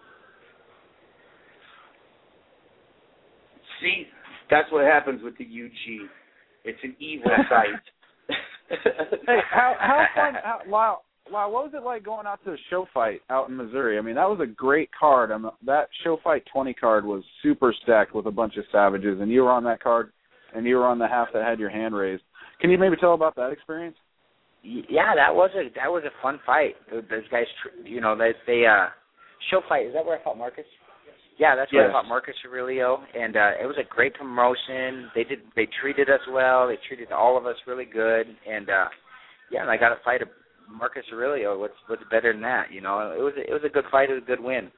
See, that's what happens with the UG. It's an evil site. Hey, how fun? Wow, what was it like going out to a show fight out in Missouri? I mean, that was a great card. That show fight 20 card was super stacked with a bunch of savages, and you were on that card, and you were on the half that had your hand raised. Can you maybe tell about that experience? Yeah, that was a fun fight. Those guys, they show fight. Is that where I fought Marcus? Yeah, that's where I fought Marcus Aurelio, and it was a great promotion. They treated us well. They treated all of us really good, and and I got to fight Marcus Aurelio. What's better than that? You know, it was a good fight. It was a good win.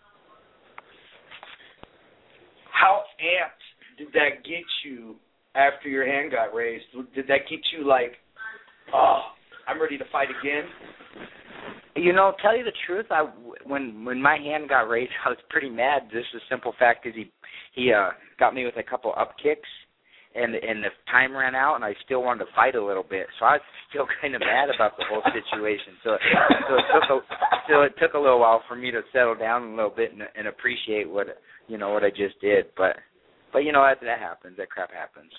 How amped did that get you after your hand got raised? Did that get you like, oh, I'm ready to fight again? You know, tell you the truth, when my hand got raised, I was pretty mad. Just the simple fact is he got me with a couple up kicks, and the time ran out, and I still wanted to fight a little bit. So I was still kind of mad about the whole situation. So it took a little while for me to settle down a little bit and appreciate what I just did. But you know, that happens. That crap happens.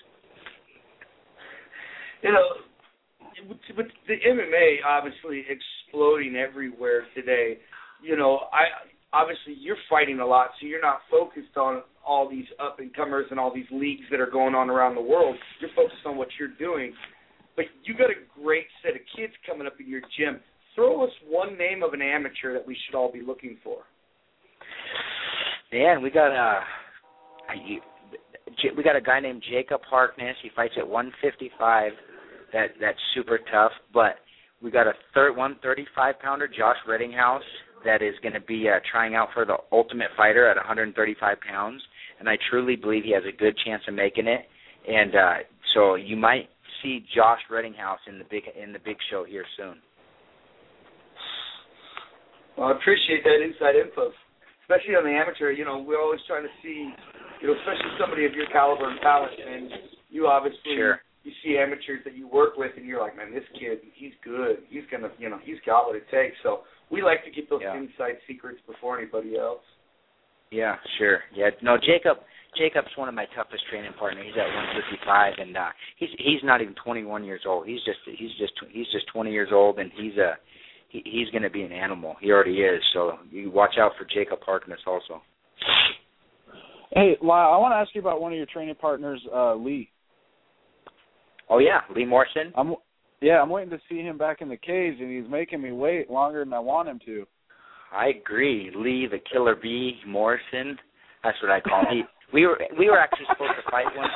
You know, with the MMA obviously exploding everywhere today, you know, obviously you're fighting a lot, so you're not focused on all these up-and-comers and all these leagues that are going on around the world. You're focused on what you're doing. But you got a great set of kids coming up in your gym. Throw us one name of an amateur that we should all be looking for. Man, we got a guy named Jacob Harkness. He fights at 155. That's super tough. But we got a 135-pounder, Josh Reddinghouse, that is going to be trying out for the Ultimate Fighter at 135 pounds. And I truly believe he has a good chance of making it. And so you might see Josh Reddinghouse in the big show here soon. Well, I appreciate that inside info, especially on the amateur. You know, we're always trying to see, you know, especially somebody of your caliber and talent, and you obviously you see amateurs that you work with, and you're like, man, this kid, he's good. He's gonna, you know, he's got what it takes. So we like to get those inside secrets before anybody else. Yeah, sure. Yeah, no, Jacob's one of my toughest training partners. He's at 155, and he's not even 21 years old. He's just 20 years old, and he's going to be an animal. He already is. So you watch out for Jacob Harkness also. Hey, Lyle, I want to ask you about one of your training partners, Lee. Oh yeah, Lee Morrison. I'm waiting to see him back in the cage, and he's making me wait longer than I want him to. I agree, Lee the Killer Bee Morrison. That's what I call him. We were actually supposed to fight one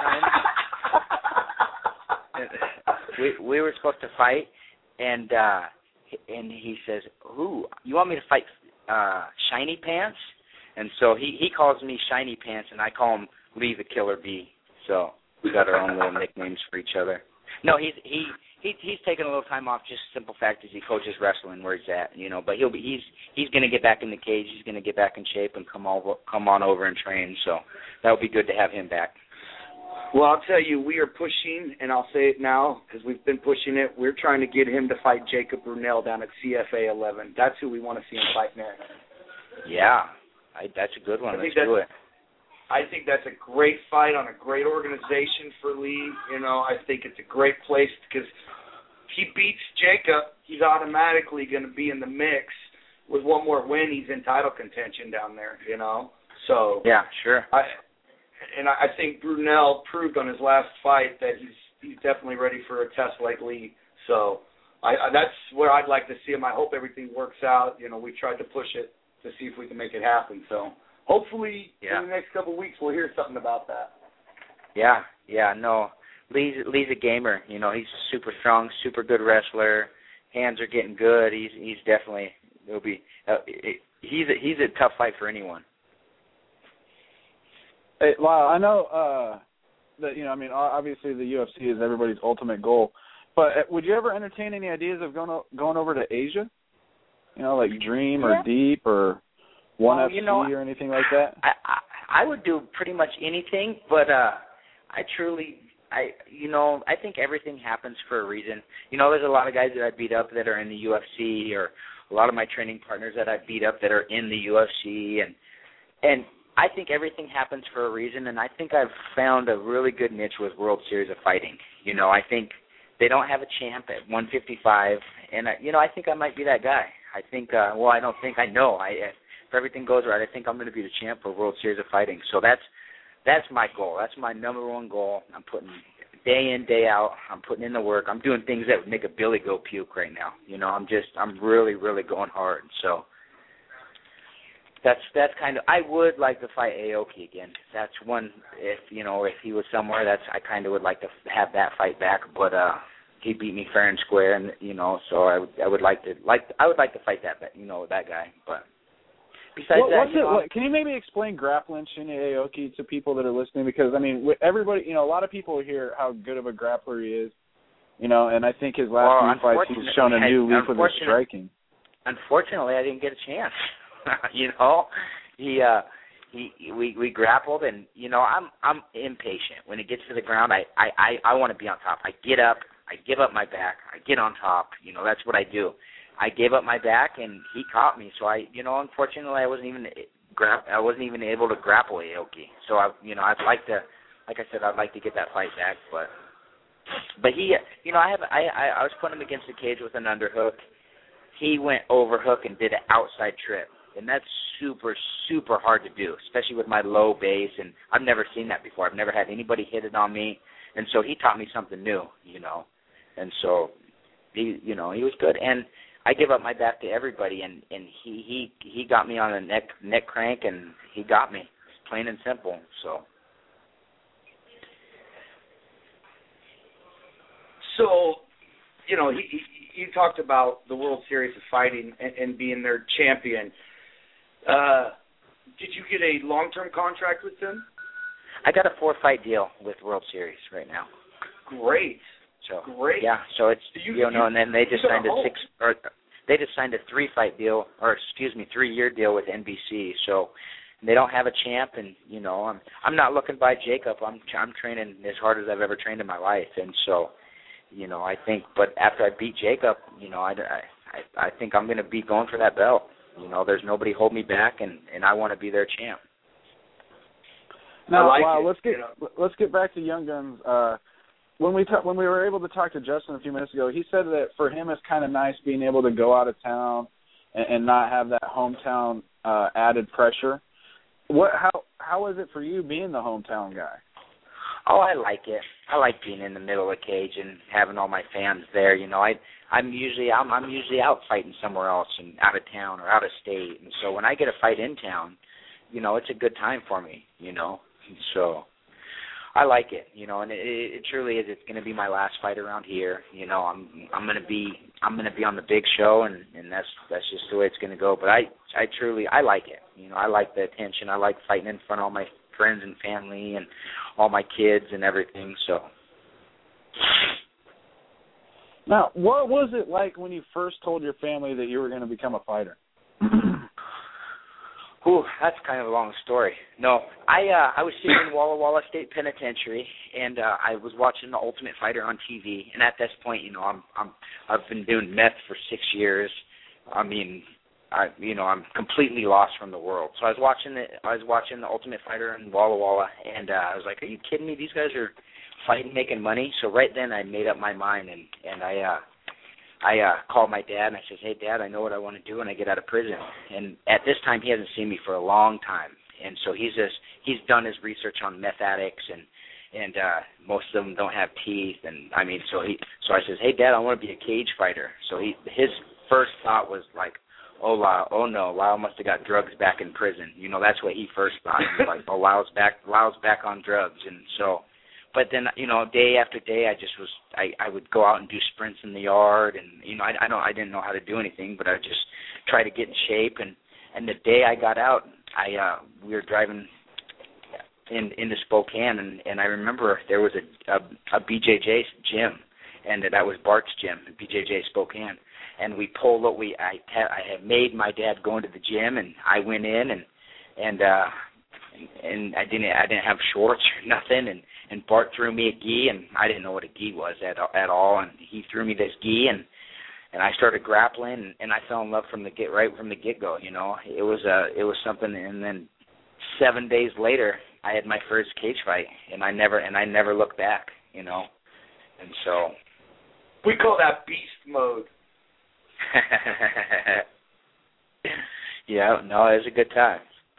time. we were supposed to fight, and he says, "Who you want me to fight? Shiny Pants?" And so he calls me Shiny Pants, and I call him Lee the Killer Bee. So we got our own little nicknames for each other. No, he's taking a little time off. Just simple fact is he coaches wrestling where he's at, you know. But he's going to get back in the cage. He's going to get back in shape and come on over and train. So that would be good to have him back. Well, I'll tell you, we are pushing, and I'll say it now because we've been pushing it. We're trying to get him to fight Jacob Brunel down at CFA 11. That's who we want to see him fight next. Yeah, that's a good one. Let's do it. I think that's a great fight on a great organization for Lee. You know, I think it's a great place because if he beats Jacob, he's automatically going to be in the mix. With one more win, he's in title contention down there, you know. So yeah, sure. I think Brunel proved on his last fight that he's definitely ready for a test like Lee. So that's where I'd like to see him. I hope everything works out. You know, we tried to push it to see if we can make it happen. So hopefully in the next couple of weeks we'll hear something about that. Yeah, no. Lee's a gamer. You know, he's super strong, super good wrestler. Hands are getting good. He's definitely he's a tough fight for anyone. Hey, Lyle, I know that, you know, I mean, obviously the UFC is everybody's ultimate goal, but would you ever entertain any ideas of going over to Asia? You know, like Dream or Deep or ONE FC or anything like that? I would do pretty much anything, but I think everything happens for a reason. You know, there's a lot of guys that I beat up that are in the UFC, or a lot of my training partners that I beat up that are in the UFC, and I think everything happens for a reason, and I think I've found a really good niche with World Series of Fighting. You know, I think they don't have a champ at 155, and, I think I might be that guy. I think, I know. If everything goes right, I think I'm going to be the champ for World Series of Fighting. So that's my goal. That's my number one goal. I'm putting day in, day out. I'm putting in the work. I'm doing things that would make a Billy go puke right now. You know, I'm really, really going hard. So that's kind of. I would like to fight Aoki again. That's one. If he was somewhere, I kind of would like to have that fight back. But he beat me fair and square, and so I would like to fight that guy. But besides can you maybe explain grappling Shinya Aoki to people that are listening? Because I mean, everybody, a lot of people hear how good of a grappler he is, and I think his last few fights he's shown a new leap with his striking. Unfortunately, I didn't get a chance. We grappled, and I'm impatient. When it gets to the ground, I want to be on top. I get up, I give up my back, I get on top. That's what I do. I gave up my back, and he caught me. So unfortunately, I wasn't even able to grapple Aoki. So I'd like to, like I said, I'd like to get that fight back. But he, I was putting him against the cage with an underhook. He went overhook and did an outside trip. And that's super, super hard to do, especially with my low base. And I've never seen that before. I've never had anybody hit it on me. And so he taught me something new, And so, he was good. And I give up my back to everybody. And he got me on a neck crank, and he got me, plain and simple. So. So, you talked about the World Series of Fighting and being their champion. Did you get a long-term contract with them? I got a 4-fight deal with World Series right now. Great. So great. Yeah. So it's and then they just signed they just signed a 3-fight deal, 3-year deal with NBC. So they don't have a champ, and I'm not looking by Jacob. I'm training as hard as I've ever trained in my life, and so. I think, but after I beat Jacob, I think I'm going to be going for that belt. There's nobody holding me back, and I want to be their champ. Now, let's get back to Young Guns. When we were able to talk to Justin a few minutes ago, he said that for him it's kind of nice being able to go out of town and not have that hometown added pressure. How is it for you being the hometown guy? Oh, I like it. I like being in the middle of the cage and having all my fans there. I'm usually out fighting somewhere else and out of town or out of state, and so when I get a fight in town, it's a good time for me. So I like it. And it truly is. It's going to be my last fight around here. I'm going to be on the big show, and that's just the way it's going to go. But I like it. I like the attention. I like fighting in front of all my friends and family and all my kids and everything. So now, what was it like when you first told your family that you were going to become a fighter? Ooh, that's kind of a long story. No, I was sitting in Walla Walla State Penitentiary, and I was watching The Ultimate Fighter on TV. And at this point, I've been doing meth for 6 years. I'm completely lost from the world. So I was watching The Ultimate Fighter in Walla Walla, and I was like, "Are you kidding me? These guys are fighting, making money." So right then I made up my mind, and I called my dad and I said, "Hey, Dad, I know what I want to do when I get out of prison." And at this time, he hasn't seen me for a long time, and so he's done his research on meth addicts, and most of them don't have teeth, and so I says, "Hey, Dad, I want to be a cage fighter." So his first thought was like, oh no, Lyle must have got drugs back in prison. That's what he first thought. He was like, Lyle's back on drugs. And so, but then, day after day, I would go out and do sprints in the yard, and, I didn't know how to do anything, but I just try to get in shape. And the day I got out, we were driving into Spokane, and I remember there was a BJJ gym, and that was Bart's gym, BJJ Spokane. And we pulled up. I had made my dad go into the gym, and I went in, and I didn't have shorts or nothing, and Bart threw me a gi, and I didn't know what a gi was at all, and he threw me this gi, and I started grappling, and I fell in love from the get go. It was something, and then 7 days later, I had my first cage fight, and I never looked back. And so we call that beast mode. Yeah, no, it was a good time.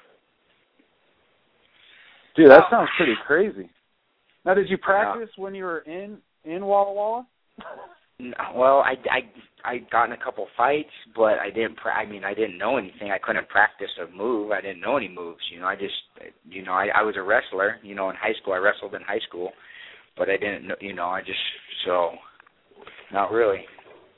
Dude, that sounds pretty crazy. Now, did you practice when you were in Walla Walla? Well, I got in a couple fights, but I didn't know anything. I couldn't practice a move. I didn't know any moves. I was a wrestler. In high school, I wrestled in high school, but I didn't know. So not really.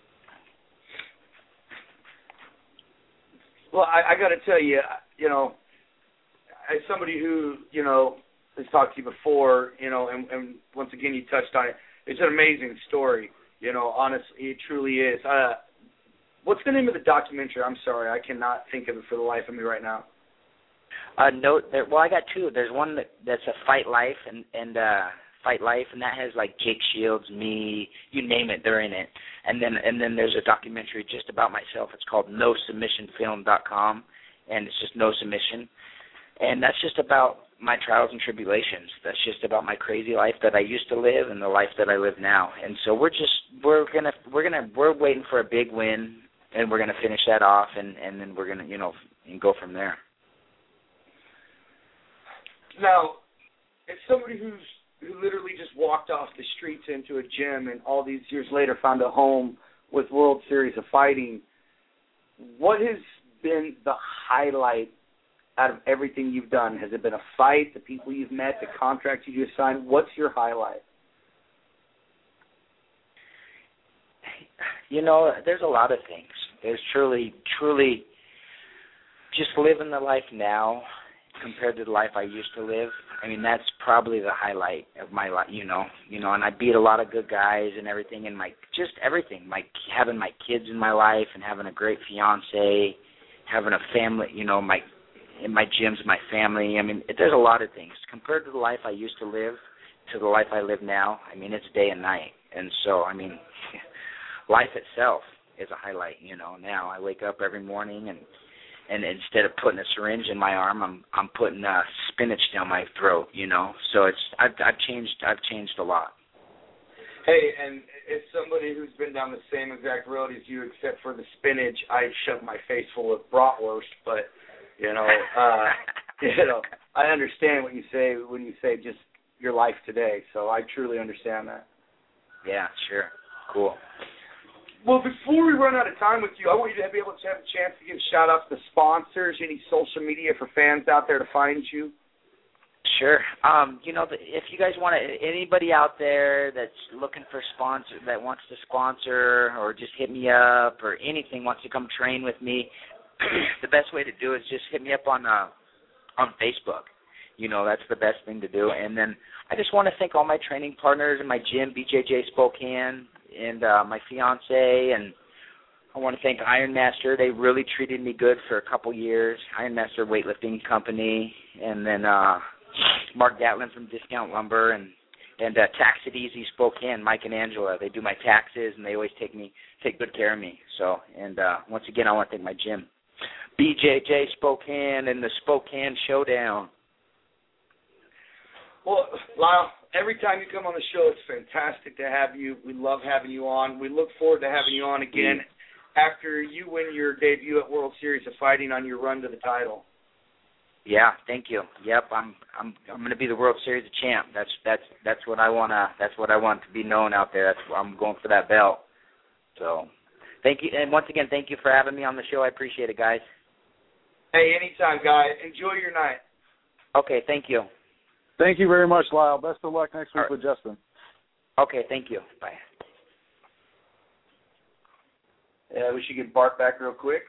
Well, I got to tell you, as somebody who has talked to you before, and once again you touched on it. It's an amazing story. Honestly, it truly is. What's the name of the documentary? I'm sorry, I cannot think of it for the life of me right now. Well, I got two. There's one that's a Fight Life and that has like Jake Shields, me, you name it, they're in it. And then there's a documentary just about myself. It's called NoSubmissionFilm.com, and it's just No Submission, and that's just about my trials and tribulations. That's just about my crazy life that I used to live and the life that I live now. And so we're waiting for a big win, and we're gonna finish that off, and then we're gonna and go from there. Now, as somebody who literally just walked off the streets into a gym and all these years later found a home with World Series of Fighting, what has been the highlight out of everything you've done? Has it been a fight, the people you've met, the contracts you just signed? What's your highlight? There's a lot of things. There's truly just living the life now compared to the life I used to live. I mean, that's probably the highlight of my life, and I beat a lot of good guys and everything, and everything, having my kids in my life and having a great fiance, having a family, in my gyms, my family. I mean, there's a lot of things. Compared to the life I used to live to the life I live now, I mean, it's day and night. And so, I mean, life itself is a highlight, Now I wake up every morning and instead of putting a syringe in my arm, I'm putting spinach down my throat, So I've changed a lot. Hey, and as somebody who's been down the same exact road as you, except for the spinach, I shoved my face full of bratwurst, but I understand what you say when you say just your life today. So I truly understand that. Yeah, sure. Cool. Well, before we run out of time with you, I want you to be able to have a chance to give a shout out to the sponsors, any social media for fans out there to find you. Sure. If you guys want anybody out there that's looking for sponsor, that wants to sponsor or just hit me up or anything, wants to come train with me, the best way to do it is just hit me up on Facebook. That's the best thing to do. And then I just want to thank all my training partners in my gym, BJJ Spokane, and my fiance, and I want to thank Iron Master. They really treated me good for a couple years. Iron Master Weightlifting Company, and then Mark Gatlin from Discount Lumber, and Tax It Easy Spokane, Mike and Angela. They do my taxes, and they always take good care of me. So, and once again, I want to thank my gym, BJJ Spokane, and the Spokane Showdown. Well, Lyle, every time you come on the show, it's fantastic to have you. We love having you on. We look forward to having you on again after you win your debut at World Series of Fighting on your run to the title. Yeah, thank you. Yep, I'm going to be the World Series of Champ. That's what I want to be known out there. I'm going for that belt. So, thank you, and once again, thank you for having me on the show. I appreciate it, guys. Hey, anytime, guys. Enjoy your night. Okay, thank you. Thank you very much, Lyle. Best of luck next week with Justin. Okay, thank you. Bye. Yeah, we should get Bart back real quick.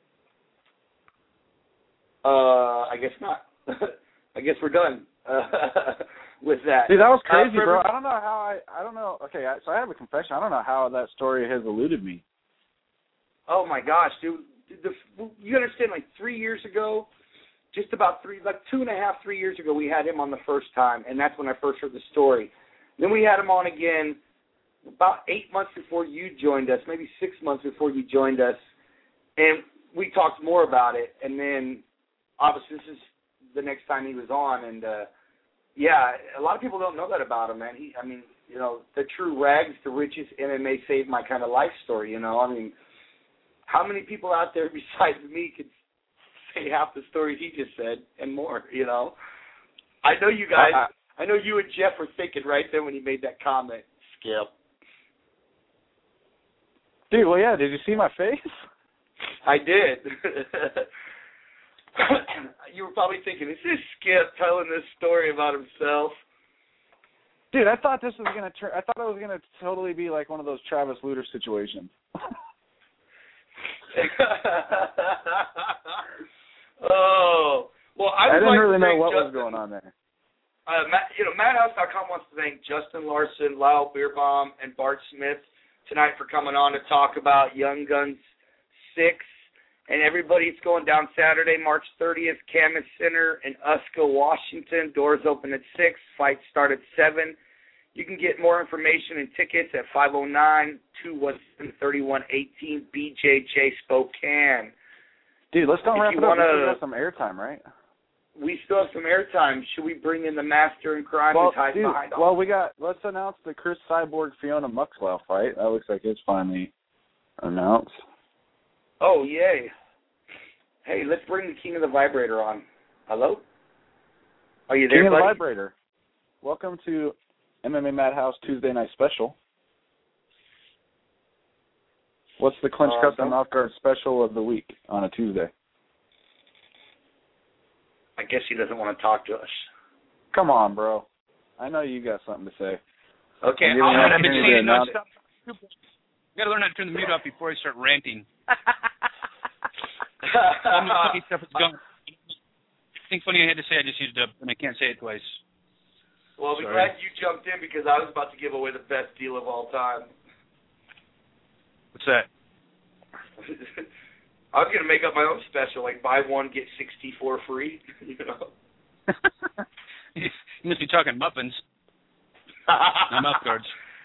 I guess not. I guess we're done with that. See, that was crazy, bro. I don't know. Okay, so I have a confession. I don't know how that story has eluded me. Oh, my gosh, dude. You understand, 3 years ago, just about 2.5, 3 years ago, we had him on the first time, and that's when I first heard the story. Then we had him on again about 8 months before you joined us, maybe 6 months before you joined us, and we talked more about it. And then, obviously, this is the next time he was on, and, yeah, a lot of people don't know that about him, man. The true rags to riches MMA saved my kind of life story, how many people out there besides me could say half the stories he just said and more, I know you guys, I know you and Jeff were thinking right then when he made that comment, Skip. Dude, well, yeah, did you see my face? I did. You were probably thinking, is this Skip telling this story about himself? Dude, I thought this was gonna I thought it was gonna totally be like one of those Travis Luter situations. Oh, well, I didn't like really to know thank what Justin. was going on there. Madhouse.com wants to thank Justin Larson, Lyle Beerbaum, and Bart Smith tonight for coming on to talk about Young Guns 6. And everybody's going down Saturday, March 30th, Camas Center in Usca, Washington. Doors open at 6. Fights start at 7. You can get more information and tickets at 509-217-3118 BJJ Spokane. Dude, let's go wrap it up. We still got some airtime, right? We still have some airtime. Should we bring in the master in crime who's hiding behind all? Well, let's announce the Chris Cyborg Fiona Muxlow fight. That looks like it's finally announced. Oh, yay. Hey, let's bring the King of the Vibrator on. Hello? Are you there, King of buddy? the Vibrator. Welcome to MMA Madhouse Tuesday Night Special. What's the Clinch Custom Mouthguard special of the week on a Tuesday? I guess he doesn't want to talk to us. Come on, bro. I know you got something to say. Okay, I've been saying no stuff. You got to learn how to turn the mute off before I start ranting. Funny stuff is going. Anything funny I had to say, I just used up, and I can't say it twice. Well, I'm glad you jumped in because I was about to give away the best deal of all time. What's that? I was going to make up my own special, like buy one, get 64 free. You know? You must be talking muffins. Not mouth guards.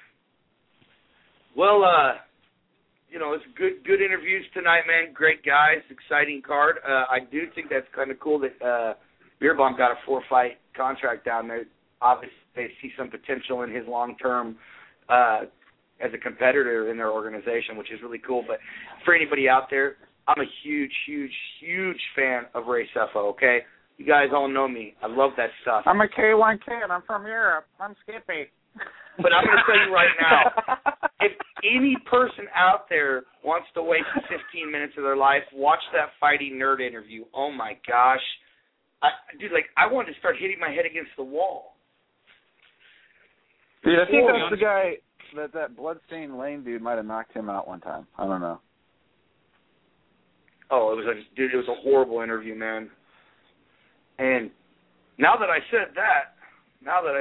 Well, it's good interviews tonight, man. Great guys, exciting card. I do think that's kind of cool that Beerbaum got a 4-fight contract down there. Obviously, they see some potential in his long-term as a competitor in their organization, which is really cool. But for anybody out there, I'm a huge, huge, huge fan of Ray Sefo, okay? You guys all know me. I love that stuff. I'm a K1 kid. I'm from Europe. I'm Skippy. But I'm going to tell you right now, if any person out there wants to waste 15 minutes of their life, watch that Fighting Nerd interview. Oh, my gosh. I wanted to start hitting my head against the wall. Dude, I think that's the guy, that Bloodstained Lane dude might have knocked him out one time. I don't know. Oh, it was a horrible interview, man. And now that I said that, oh, my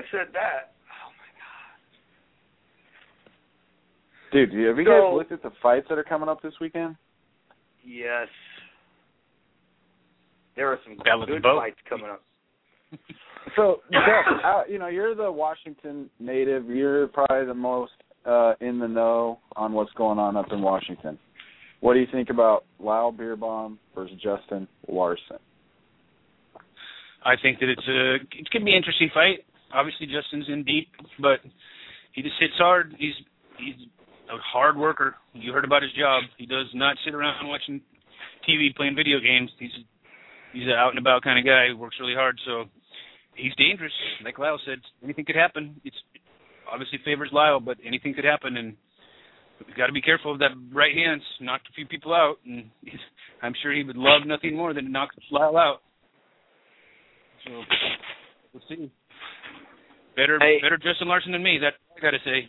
God. Dude, have you guys looked at the fights that are coming up this weekend? Yes. There are some good fights coming up. So, Jeff, you're the Washington native. You're probably the most in the know on what's going on up in Washington. What do you think about Lyle Beerbaum versus Justin Larson? I think that it's going to be an interesting fight. Obviously, Justin's in deep, but he just hits hard. He's a hard worker. You heard about his job. He does not sit around watching TV playing video games. He's an out-and-about kind of guy who works really hard, so he's dangerous. Like Lyle said, anything could happen. It obviously favors Lyle, but anything could happen, and we've got to be careful of that right hand. Knocked a few people out, and I'm sure he would love nothing more than to knock Lyle out. So we'll see. Better Justin Larson than me, that's what I got to say.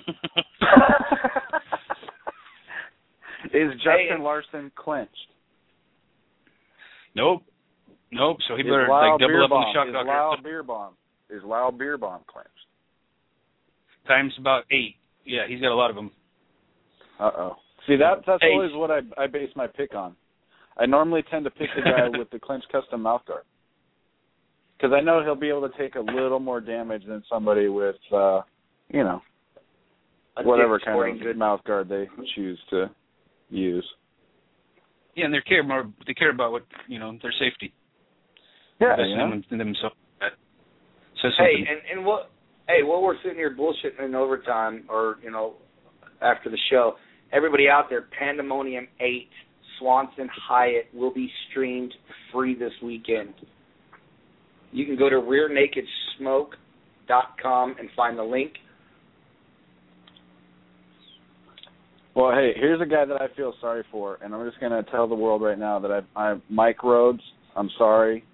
Is Justin Larson clinched? Nope. So he better double up on the shot clock. Is Lyle Beerbaum clinched? Times about 8. Yeah, he's got a lot of them. Uh-oh. See, that's always what I base my pick on. I normally tend to pick the guy with the Clinch Custom mouthguard. Because I know he'll be able to take a little more damage than somebody with, whatever kind of mouthguard they choose to use. Yeah, and they care about what, their safety. Yeah, themselves. While we're sitting here bullshitting in overtime or, after the show, everybody out there, Pandemonium 8, Swanson Hyatt will be streamed free this weekend. You can go to rearnakedsmoke.com and find the link. Well, hey, here's a guy that I feel sorry for, and I'm just going to tell the world right now that Mike Rhodes, I'm sorry.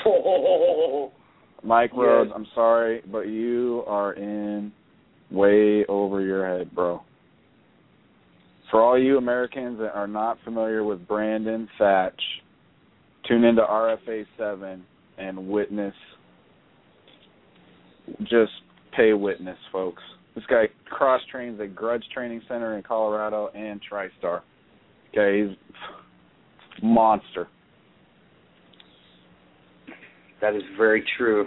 Mike Rhodes, I'm sorry, but you are in way over your head, bro. For all you Americans that are not familiar with Brandon Thatch, tune into RFA 7 and witness. Just pay witness, folks. This guy cross-trains at Grudge Training Center in Colorado and TriStar. Okay, he's monster. That is very true.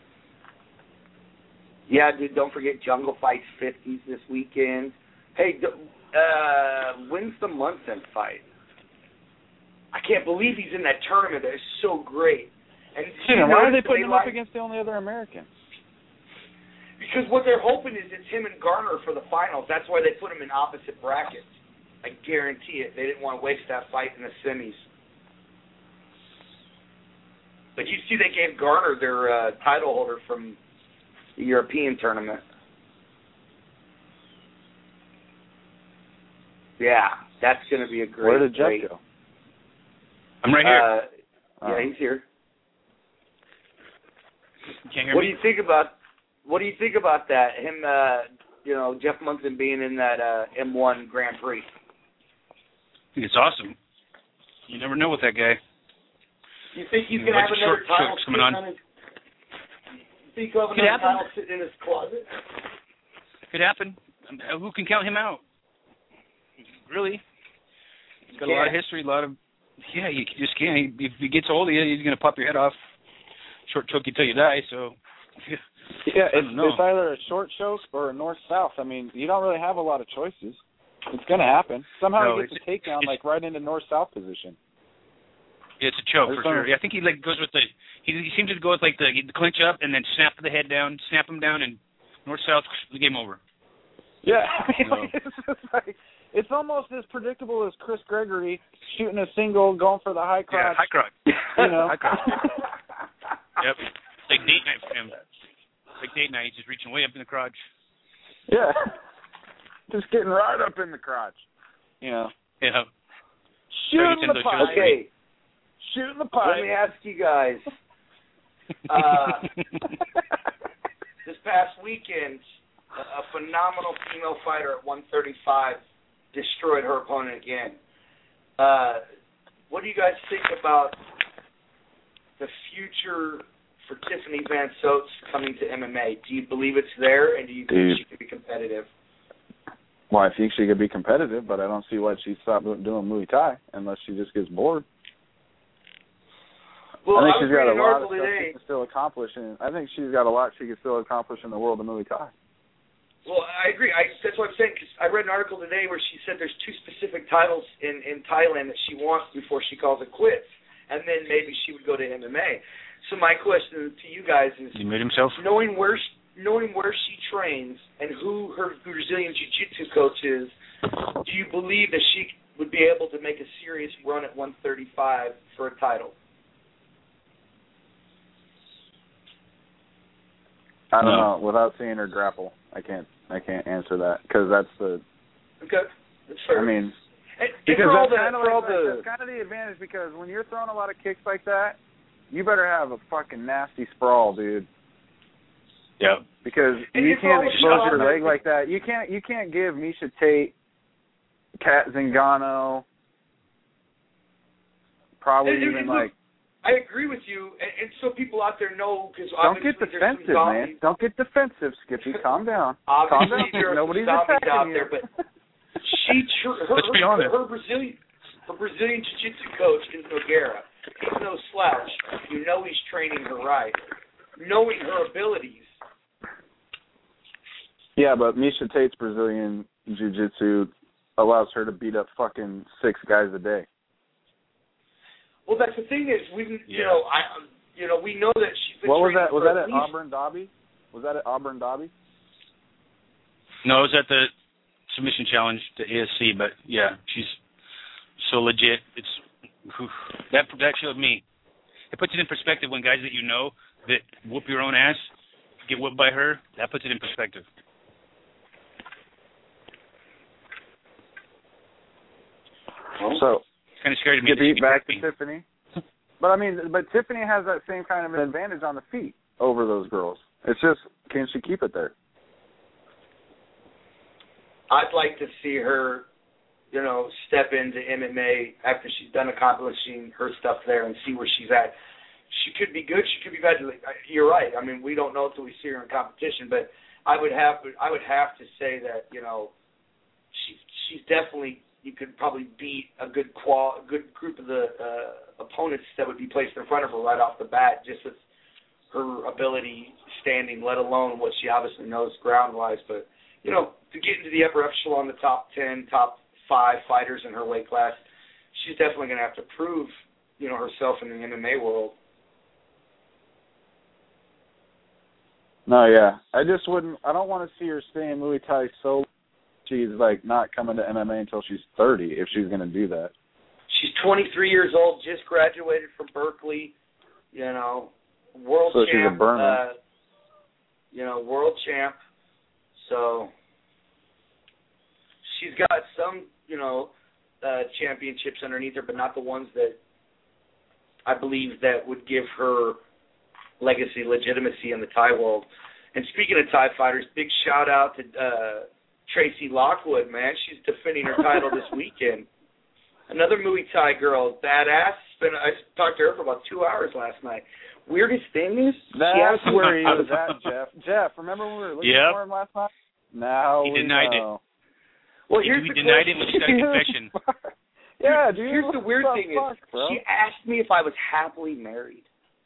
Yeah, dude, don't forget Jungle Fights 50s this weekend. Hey, when's the Munson fight? I can't believe he's in that tournament. That is so great. And why are they putting him up against the only other American? Because what they're hoping is it's him and Garner for the finals. That's why they put him in opposite brackets. I guarantee it. They didn't want to waste that fight in the semis. But you see they gave Garner their title holder from the European tournament. Yeah, that's going to be a great. Where did Jeff go? I'm right here. Yeah, he's here. Can't hear What me? do you think about that? Him, Jeff Munson being in that M1 Grand Prix. I think it's awesome. You never know with that guy. You think he's going to have another title coming on? You think he'll have another title sitting in his closet? Could happen. Who can count him out? Really? He's got a lot of history, Yeah, you just can't. If he gets hold of you, he's going to pop your head off. Short choke you till you die, so... Yeah, it's either a short choke or a north-south. I mean, you don't really have a lot of choices. It's going to happen. Somehow he gets a takedown, right into north-south position. Yeah, it's a choke for sure. Yeah, I think he goes with he seems to go with the clinch up and then snap the head down, snap him down, and north-south, the game over. Yeah, I mean, it's almost as predictable as Chris Gregory shooting a single, going for the high crotch. Yeah, high crotch. High crotch. Yep. It's like date night for him. Like date night, he's just reaching way up in the crotch. Yeah. Just getting right up in the crotch. Yeah. Shooting the pipe. Okay. Shooting the pipe. Let me ask you guys. This past weekend, a phenomenal female fighter at 135 destroyed her opponent again. What do you guys think about the future for Tiffany Van Soest coming to MMA? Do you believe it's there, and do you think she could be competitive? Well, I think she could be competitive, but I don't see why she'd stop doing Muay Thai unless she just gets bored. Well, I think she's got a lot of stuff today. she can still accomplish, and I think she's got a lot she can still accomplish in the world of Muay Thai. Well, I agree. That's what I'm saying, because I read an article today where she said there's 2 specific titles in Thailand that she wants before she calls it quits, and then maybe she would go to MMA. So my question to you guys is, he made himself? Knowing where she trains and who her Brazilian Jiu-Jitsu coach is, do you believe that she would be able to make a serious run at 135 for a title? I don't know. Without seeing her grapple, I can't answer that, because that's the. Okay, that's fair. I mean, because that's kind of the advantage. Because when you're throwing a lot of kicks like that, you better have a fucking nasty sprawl, dude. Yeah. Because you can't expose your leg like that. You can't give Miesha Tate, Kat Zingano, probably even like. I agree with you, and so people out there know, because don't get defensive, man. Don't get defensive, Skippy. Calm down. Obviously, calm down. there's Nobody's some attacking out you. there, but let's be honest. Her Brazilian Jiu-Jitsu coach is Nogueira. He's no slouch. You know he's training her right, knowing her abilities. Yeah, but Miesha Tate's Brazilian Jiu-Jitsu allows her to beat up fucking 6 guys a day. Well, that's the thing is, we know that she's been. What was training that? Was for that at least... Auburn Dobby? Was that at Auburn Dobby? No, it was at the submission challenge to ASC, but yeah, she's so legit. That showed me. It puts it in perspective when guys that you know that whoop your own ass get whooped by her. That puts it in perspective. So it's kind of scary to me. Get beat back to Tiffany. But I mean, Tiffany has that same kind of advantage on the feet over those girls. It's just, can she keep it there? I'd like to see her, step into MMA after she's done accomplishing her stuff there and see where she's at. She could be good. She could be bad. You're right. I mean, we don't know until we see her in competition. But I would have to say that she's definitely. You could probably beat a good group of the opponents that would be placed in front of her right off the bat, just with her ability standing, let alone what she obviously knows ground-wise. But, to get into the upper echelon, the top 10, top 5 fighters in her weight class, she's definitely going to have to prove, herself in the MMA world. No, yeah. I don't want to see her stay in Muay Thai so she's not coming to MMA until she's 30 if she's going to do that. She's 23 years old, just graduated from Berkeley, world so champ. She's a burner. World champ. So she's got some, championships underneath her, but not the ones that I believe that would give her legacy, legitimacy in the Thai world. And speaking of Thai fighters, big shout out to Tracy Lockwood, man. She's defending her title this weekend. Another Muay Thai girl, badass. I talked to her for about 2 hours last night. Weirdest thing is... That's where he was at, Jeff. Jeff, remember when we were looking for him last night? Now he denied know. it. Well, here's we the denied question. it when he got a confession. Yeah, dude. Here's the weird thing is, she asked me if I was happily married.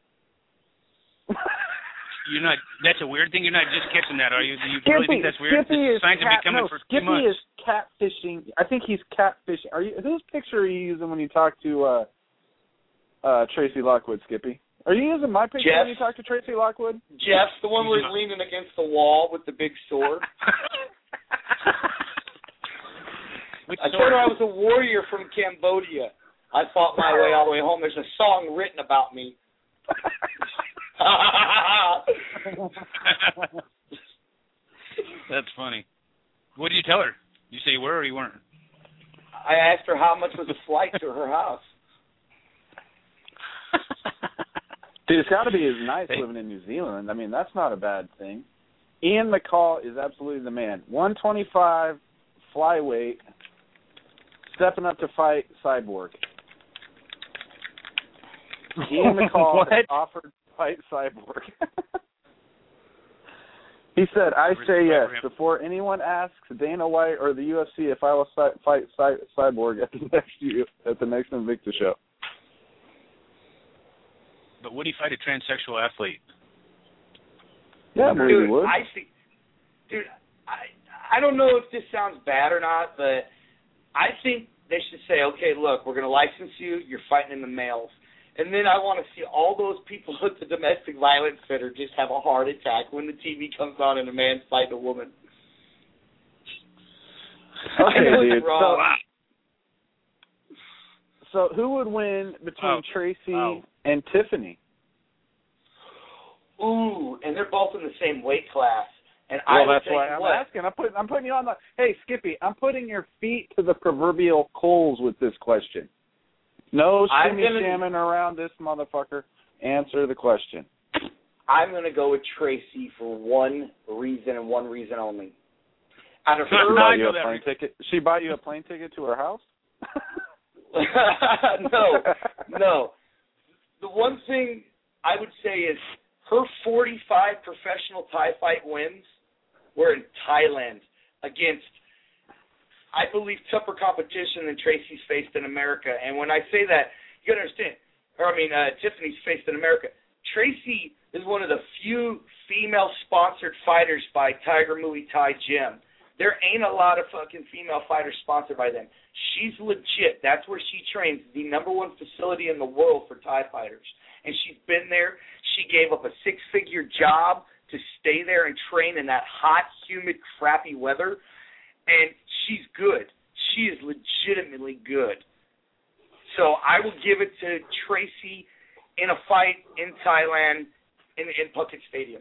You're not. That's a weird thing. You're not just catching that, are you? Do you really think that's weird? Skippy Signs have been coming for 2 months. Skippy is catfishing. I think he's catfishing. Whose picture are you using when you talk to Tracy Lockwood, Skippy? Are you using my picture when you talk to Tracy Lockwood? Jeff's the one where he's leaning against the wall with the big sword. I told her I was a warrior from Cambodia. I fought my way all the way home. There's a song written about me. That's funny. What did you tell her? You say you were or you weren't? I asked her how much was a flight to her house. Dude, it's got to be nice living in New Zealand. I mean, that's not a bad thing. Ian McCall is absolutely the man. 125 flyweight, stepping up to fight Cyborg. Ian McCall has offered to fight Cyborg. He said, I say yes, before anyone asks Dana White or the UFC if I will fight Cyborg at the next Invicta show. But would he fight a transsexual athlete? Yeah, dude, would. I don't know if this sounds bad or not, but I think they should say, okay, look, we're going to license you. You're fighting in the males. And then I want to see all those people with the domestic violence center just have a heart attack when the TV comes on and a man's fighting a woman. Okay, dude. So who would win between Tracy and Tiffany? Ooh, and they're both in the same weight class. And that's why I'm asking. I'm putting you on the. Hey, Skippy, I'm putting your feet to the proverbial coals with this question. No shimmy-shamming around this motherfucker. Answer the question. I'm going to go with Tracy for one reason and one reason only. Out of her, she bought you a plane ticket to her house? No. The one thing I would say is her 45 professional Thai fight wins were in Thailand against, I believe, tougher competition than Tracy's faced in America. And when I say that, you got to understand, Tiffany's faced in America. Tracy is one of the few female-sponsored fighters by Tiger Muay Thai Gym. There ain't a lot of fucking female fighters sponsored by them. She's legit. That's where she trains, the number one facility in the world for Thai fighters. And she's been there. She gave up a six-figure job to stay there and train in that hot, humid, crappy weather. And she's good. She is legitimately good. So I will give it to Tracy in a fight in Thailand in Phuket Stadium.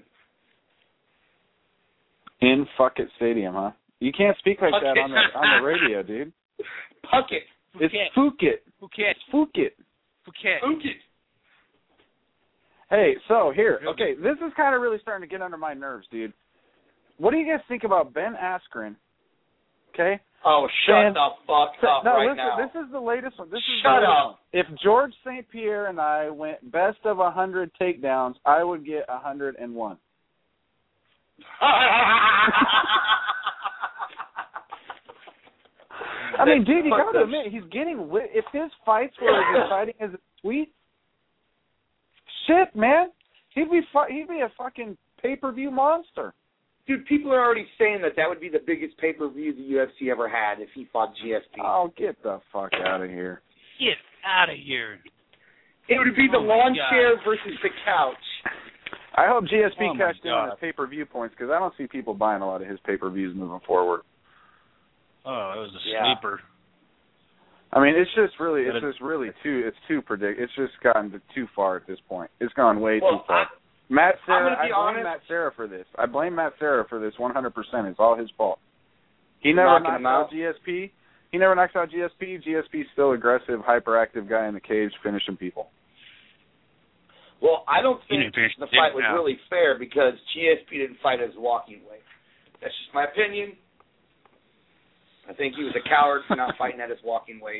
In Phuket Stadium, huh? You can't speak like that on the radio, dude. Phuket. It's Phuket. Phuket. Hey, so here, okay, this is kind of really starting to get under my nerves, dude. What do you guys think about Ben Askren? Okay. Oh, shut the fuck up listen, now. This is the latest one. Shut up. If George St. Pierre and I went best of 100 takedowns, I would get 101. I mean, dude, you got to admit, he's getting lit. If his fights were as exciting as his tweets, shit, man, he'd be a fucking pay-per-view monster. Dude, people are already saying that would be the biggest pay-per-view the UFC ever had if he fought GSP. Oh, get the fuck out of here. Get out of here. It would be the lawn chair versus the couch. I hope GSP cashed in on his pay-per-view points because I don't see people buying a lot of his pay-per-views moving forward. Oh, it was a sleeper. I mean, it's too predictable. It's just gotten too far at this point. It's gone way too far. Matt Serra, I blame Matt Serra for this. 100%. It's all his fault. He never knocks out GSP. GSP's still aggressive, hyperactive guy in the cage finishing people. Well, I don't think the fight was really fair because GSP didn't fight as walking weight. That's just my opinion. I think he was a coward for not fighting at his walking weight.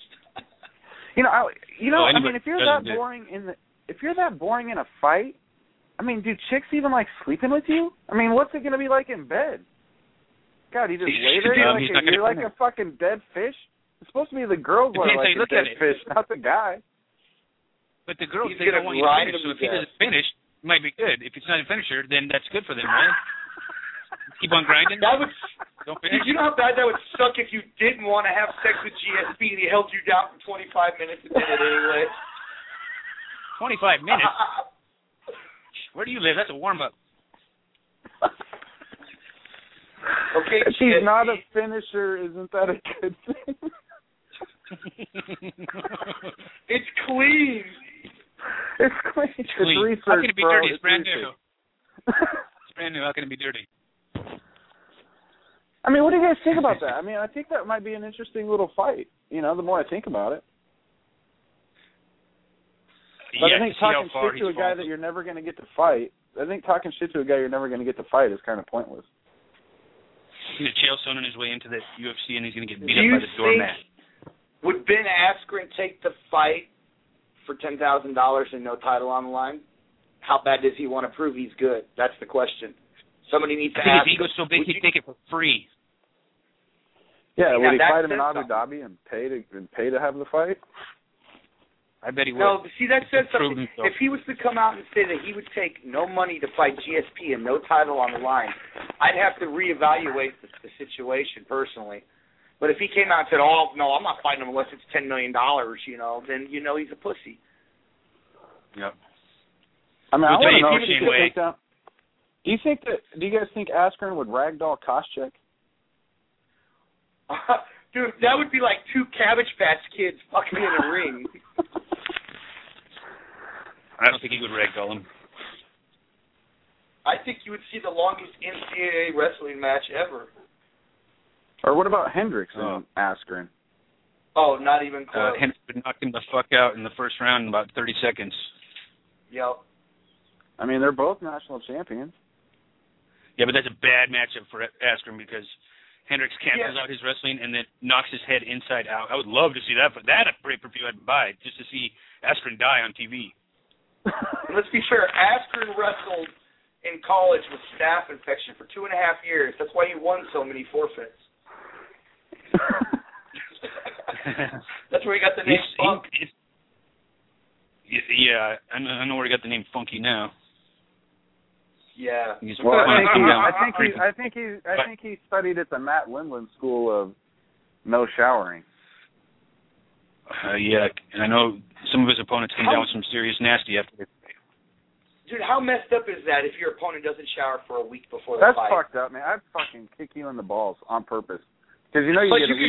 I mean, if you're that boring in a fight, I mean, do chicks even like sleeping with you? I mean, what's it going to be like in bed? God, you just lay there you're like a fucking dead fish? It's supposed to be the girls who are like a dead fish, not the guy. But the girls, they don't want you to finish, so if he doesn't finish, it might be good. If it's not a finisher, then that's good for them, right? Keep on grinding? Don't finish? Did you know how bad that would suck if you didn't want to have sex with GSP and he held you down for 25 minutes and did it anyway? 25 minutes? Where do you live? That's a warm-up. Okay, if he's not a finisher, isn't that a good thing? It's clean. It's clean. It's research, how can it be bro? Dirty? It's brand new. It's brand new. How can it be dirty? I mean, what do you guys think about that? I mean, I think that might be an interesting little fight. The more I think about it. But I think talking shit to a guy that you're never going to get to fight, is kind of pointless. He's chael soning his way into the UFC, and he's going to get beat up by the doormat. Would Ben Askren take the fight for $10,000 and no title on the line? How bad does he want to prove he's good? That's the question. Somebody needs to ask. I think his ego's so big, he'd take it for free. Yeah, would he fight him in Abu Dhabi and pay to have the fight? I bet he would. No, see, that says something. If he was to come out and say that he would take no money to fight GSP and no title on the line, I'd have to reevaluate the situation personally. But if he came out and said, "Oh no, I'm not fighting him unless it's $10 million," then he's a pussy. Yep. I mean, I want to know if he could take down. Do you guys think Askren would ragdoll Koscheck? Dude, that would be like two Cabbage Patch Kids fucking in a ring. I don't think he would ragdoll him. I think you would see the longest NCAA wrestling match ever. Or what about Hendricks and Askren? Oh, not even close. Hendricks would knock him the fuck out in the first round in about 30 seconds. Yep. I mean, they're both national champions. Yeah, but that's a bad matchup for Askren because Hendricks cancels out his wrestling and then knocks his head inside out. I would love to see that, but that a pay-per-view I'd buy just to see Askren die on TV. Let's be fair. Askren wrestled in college with staph infection for 2.5 years. That's why he won so many forfeits. That's where he got the name Funk. Yeah, I know where he got the name Funky now. Yeah. I think he studied at the Matt Lindland School of no showering. Yeah, and I know some of his opponents came down with some serious nasty after this. Dude, how messed up is that if your opponent doesn't shower for a week before the fight? That's fucked up, man. I'd fucking kick you in the balls on purpose. Because you get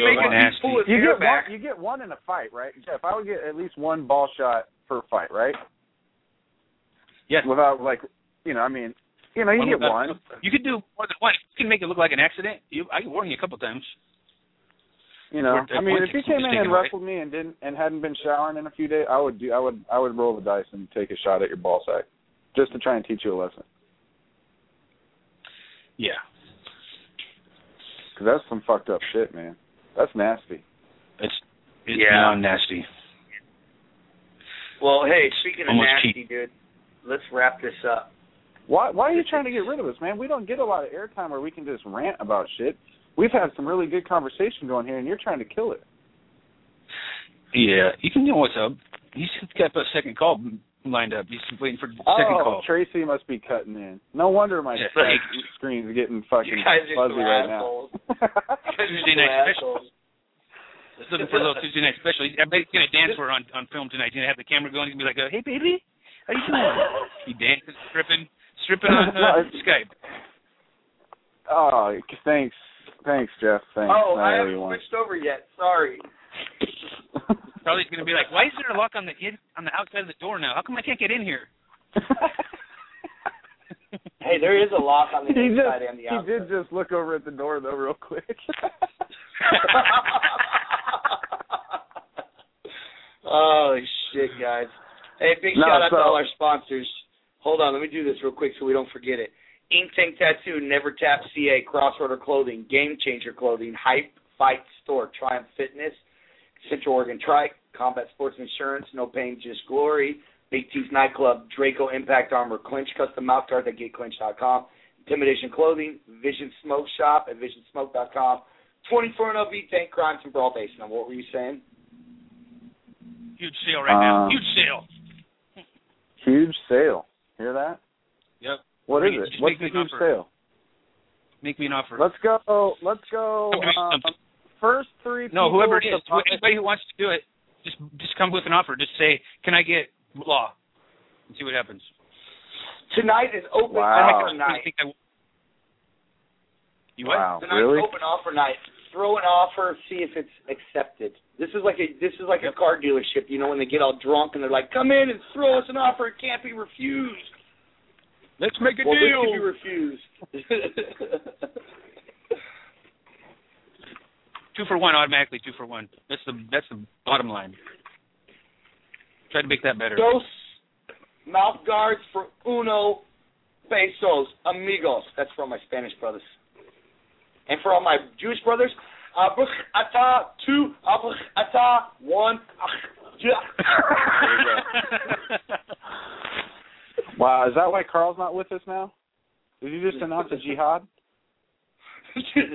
one in a fight, right? Jeff, I would get at least one ball shot per fight, right? Yes. Without you get one. You could do more than one. You can make it look like an accident. I can warn you a couple times. You know, We're- I mean, if we're he came in mistaken, and right? wrestled me and hadn't been showering in a few days, I would roll the dice and take a shot at your ball sack, just to try and teach you a lesson. Yeah. Because that's some fucked up shit, man. That's nasty. It's beyond nasty. Well, hey, speaking of Almost nasty, cheap. dude, let's wrap this up. Why are you trying to get rid of us, man? We don't get a lot of airtime where we can just rant about shit. We've had some really good conversation going here, and you're trying to kill it. Yeah, you can know what's up. He's got a second call lined up. He's waiting for the second call. Tracy must be cutting in. No wonder my screen's getting fucking You guys are fuzzy some right assholes. Tuesday night special. He's looking for a little Tuesday night special. I bet he's going to dance for her on film tonight. He's going to have the camera going. He's going to be like, hey, baby, how you doing? He dances, stripping on Skype. Oh, thanks, Jeff. Thanks. Oh, I haven't switched over yet. Sorry. Probably going to be like, why is there a lock on the outside of the door now? How come I can't get in here? Hey, there is a lock on the inside and the outside. He did just look over at the door, though, real quick. Oh, shit, guys. Hey, big shout out to all our sponsors. Hold on, let me do this real quick so we don't forget it. Ink Tank Tattoo, Never Tap CA, Crossorder Clothing, Game Changer Clothing, Hype Fight Store, Triumph Fitness, Central Oregon Trike, Combat Sports Insurance, No Pain, Just Glory, Big T's Nightclub, Draco Impact Armor, Clinch Custom Mouth Guards at GetClinch.com, Intimidation Clothing, Vision Smoke Shop at VisionSmoke.com, 24 V Tank Crimes and Brawl Basin. Now, what were you saying? Huge sale right now. Huge sale. Huge sale. Hear that? Yep. What is it? What's the huge sale? Make me an offer. Let's go. First three people. No, whoever it is, anybody who wants to do it, just come with an offer. Just say, can I get law? And see what happens. Tonight is open offer night. You what? Wow, Tonight's really? open offer night. Throw an offer, see if it's accepted. This is like a car dealership, you know, when they get all drunk and they're like, come in and throw us an offer, it can't be refused. Let's make a deal. deal. This can be refused. 2 for 1, automatically 2 for 1. That's the bottom line. Try to make that better. Dos mouth guards for uno pesos, amigos. That's for all my Spanish brothers. And for all my Jewish brothers, abuch ata 2, abuch ata 1. Wow, is that why Carl's not with us now? Did you just announce a jihad? Did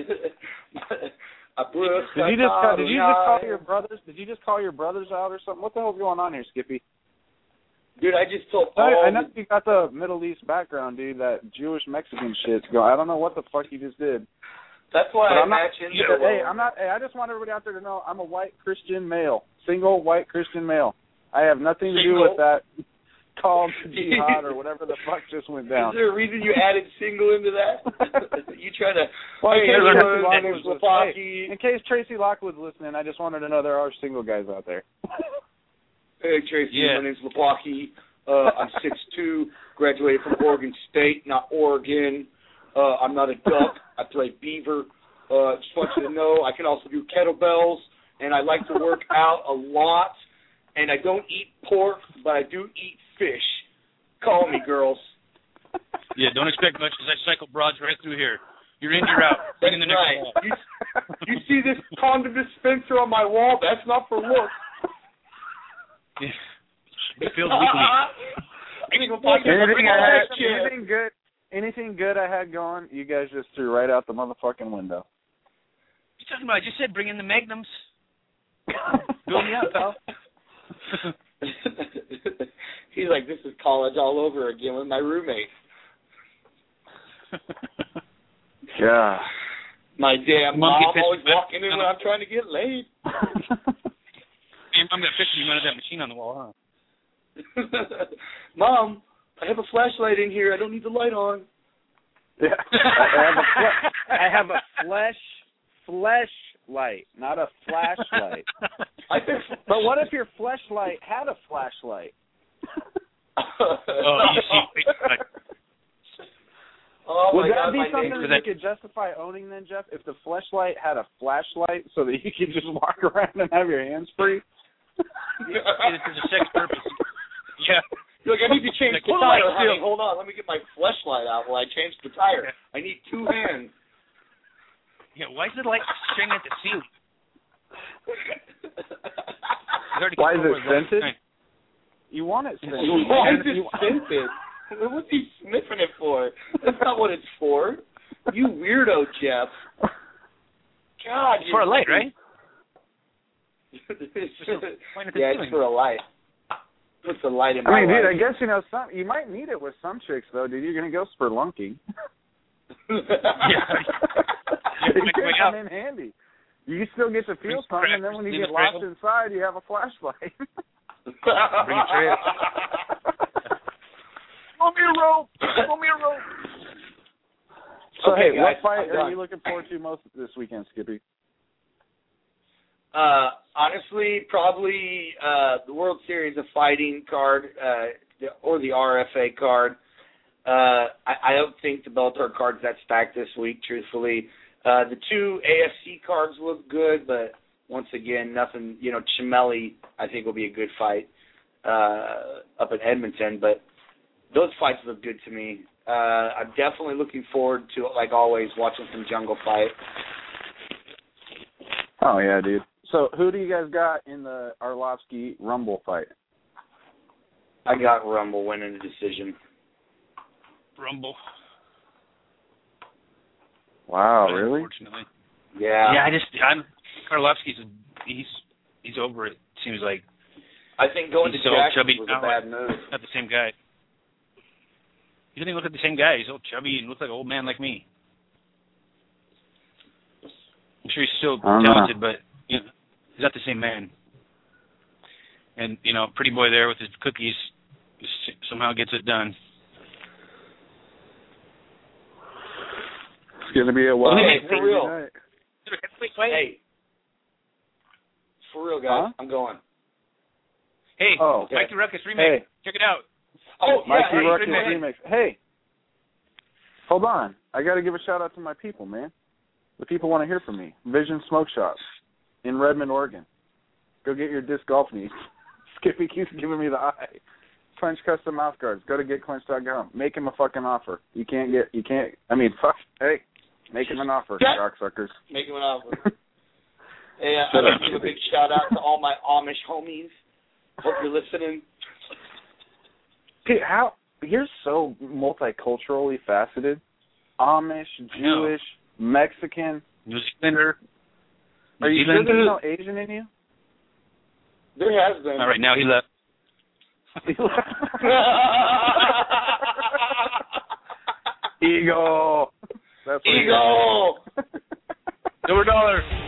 you just call your brothers? Did you just call your brothers out or something? What the hell's going on here, Skippy? Dude, I just told Paul. I know you got the Middle East background, dude. That Jewish Mexican shit's going. I don't know what the fuck you just did. That's why I mentioned. I just want everybody out there to know I'm a white Christian male, single white Christian male. I have nothing to do with that called jihad or whatever the fuck just went down. Is there a reason you added single into that? You try to. Well, hey, in case Tracy Lockwood's listening, I just wanted to know there are single guys out there. Hey, Tracy, my name's Lapaki. I'm 6'2", graduated from Oregon State, not Oregon. I'm not a duck. I play beaver. Just want you to know I can also do kettlebells, and I like to work out a lot. And I don't eat pork, but I do eat fish. Call me, girls. Yeah, don't expect much because I cycle broads right through here. You're in, you're out. Bring in the next wall. You see this condom dispenser on my wall? That's not for looks. Yeah. It feels weekly. Anything good I had going, you guys just threw right out the motherfucking window. What you talking about? I just said bring in the magnums. Build me up, pal. He's like, this is college all over again with my roommate. Yeah. My damn mom always walking in when I'm trying to get laid. I'm going to fish you out of that machine on the wall, huh? Mom, I have a flashlight in here. I don't need the light on. Yeah. I have a flashlight, not a flashlight. But what if your flashlight had a flashlight? Would my that God, be my something neighbor. that you could justify owning then, Jeff? If the fleshlight had a flashlight so that you could just walk around and have your hands free? It's a sex purpose. Yeah. You're like, I need to change Like, the what do I tire, honey. do? Hold on, let me get my fleshlight out while I change the tire. I need 2 hands. Yeah, why is the light string at the ceiling? Why is it scented? You want it scented. Why is it scented? What's he sniffing it for? That's not what it's for. You weirdo, Jeff. God, It's for a light, right? Yeah, it's for a light. Puts a light in my I mean, dude, life. I guess, you know, you might need it with some chicks, though, dude. You're going to go spelunking. It can come in handy. You still get to feel something, and then when you get locked inside, you have a flashlight. Bring a tray. Throw me a rope. So, Okay, hey, guys, what fight I'm are done. you looking forward to most this weekend, Skippy? Honestly, probably the World Series of Fighting card or the RFA card. I don't think the Bellator card's that stacked this week, truthfully. The 2 AFC cards look good, but once again, nothing. You know, Chimelli, I think, will be a good fight up in Edmonton, but those fights look good to me. I'm definitely looking forward to, like always, watching some jungle fight. Oh, yeah, dude. So, who do you guys got in the Arlovsky Rumble fight? I got Rumble winning the decision. Rumble. Wow, really? Unfortunately. Yeah. Yeah, Karlovsky's he's over it. Seems like I think going he's to so Jackson chubby was now, a bad move. Not the same guy. He doesn't even look like the same guy. He's all chubby and looks like an old man like me. I'm sure he's still talented, but you know, he's not the same man. And you know, pretty boy there with his cookies somehow gets it done. It's going to be a wild for real. night. Hey, for real, guys, I'm going. Hey, Oh, okay. Mikey Ruckus remake. Hey. Check it out. Oh, Mikey yeah, Ruckus hey, remix. Hey, hold on. I got to give a shout out to my people, man. The people want to hear from me. Vision Smoke Shop in Redmond, Oregon. Go get your disc golf needs. Skippy keeps giving me the eye. Clench Custom Mouth Guards. Go to getclench.com. Make him a fucking offer. Fuck. Hey, make him an offer, cocksuckers. Make him an offer. Hey, I'd like to give a big shout out to all my Amish homies. Hope you're listening. Dude, you're so multiculturally faceted. Amish, Jewish, Mexican. New Zealander. Are you sure there's no Asian in you? There has been. All right, now he left. Ego. That's what Ego. $1.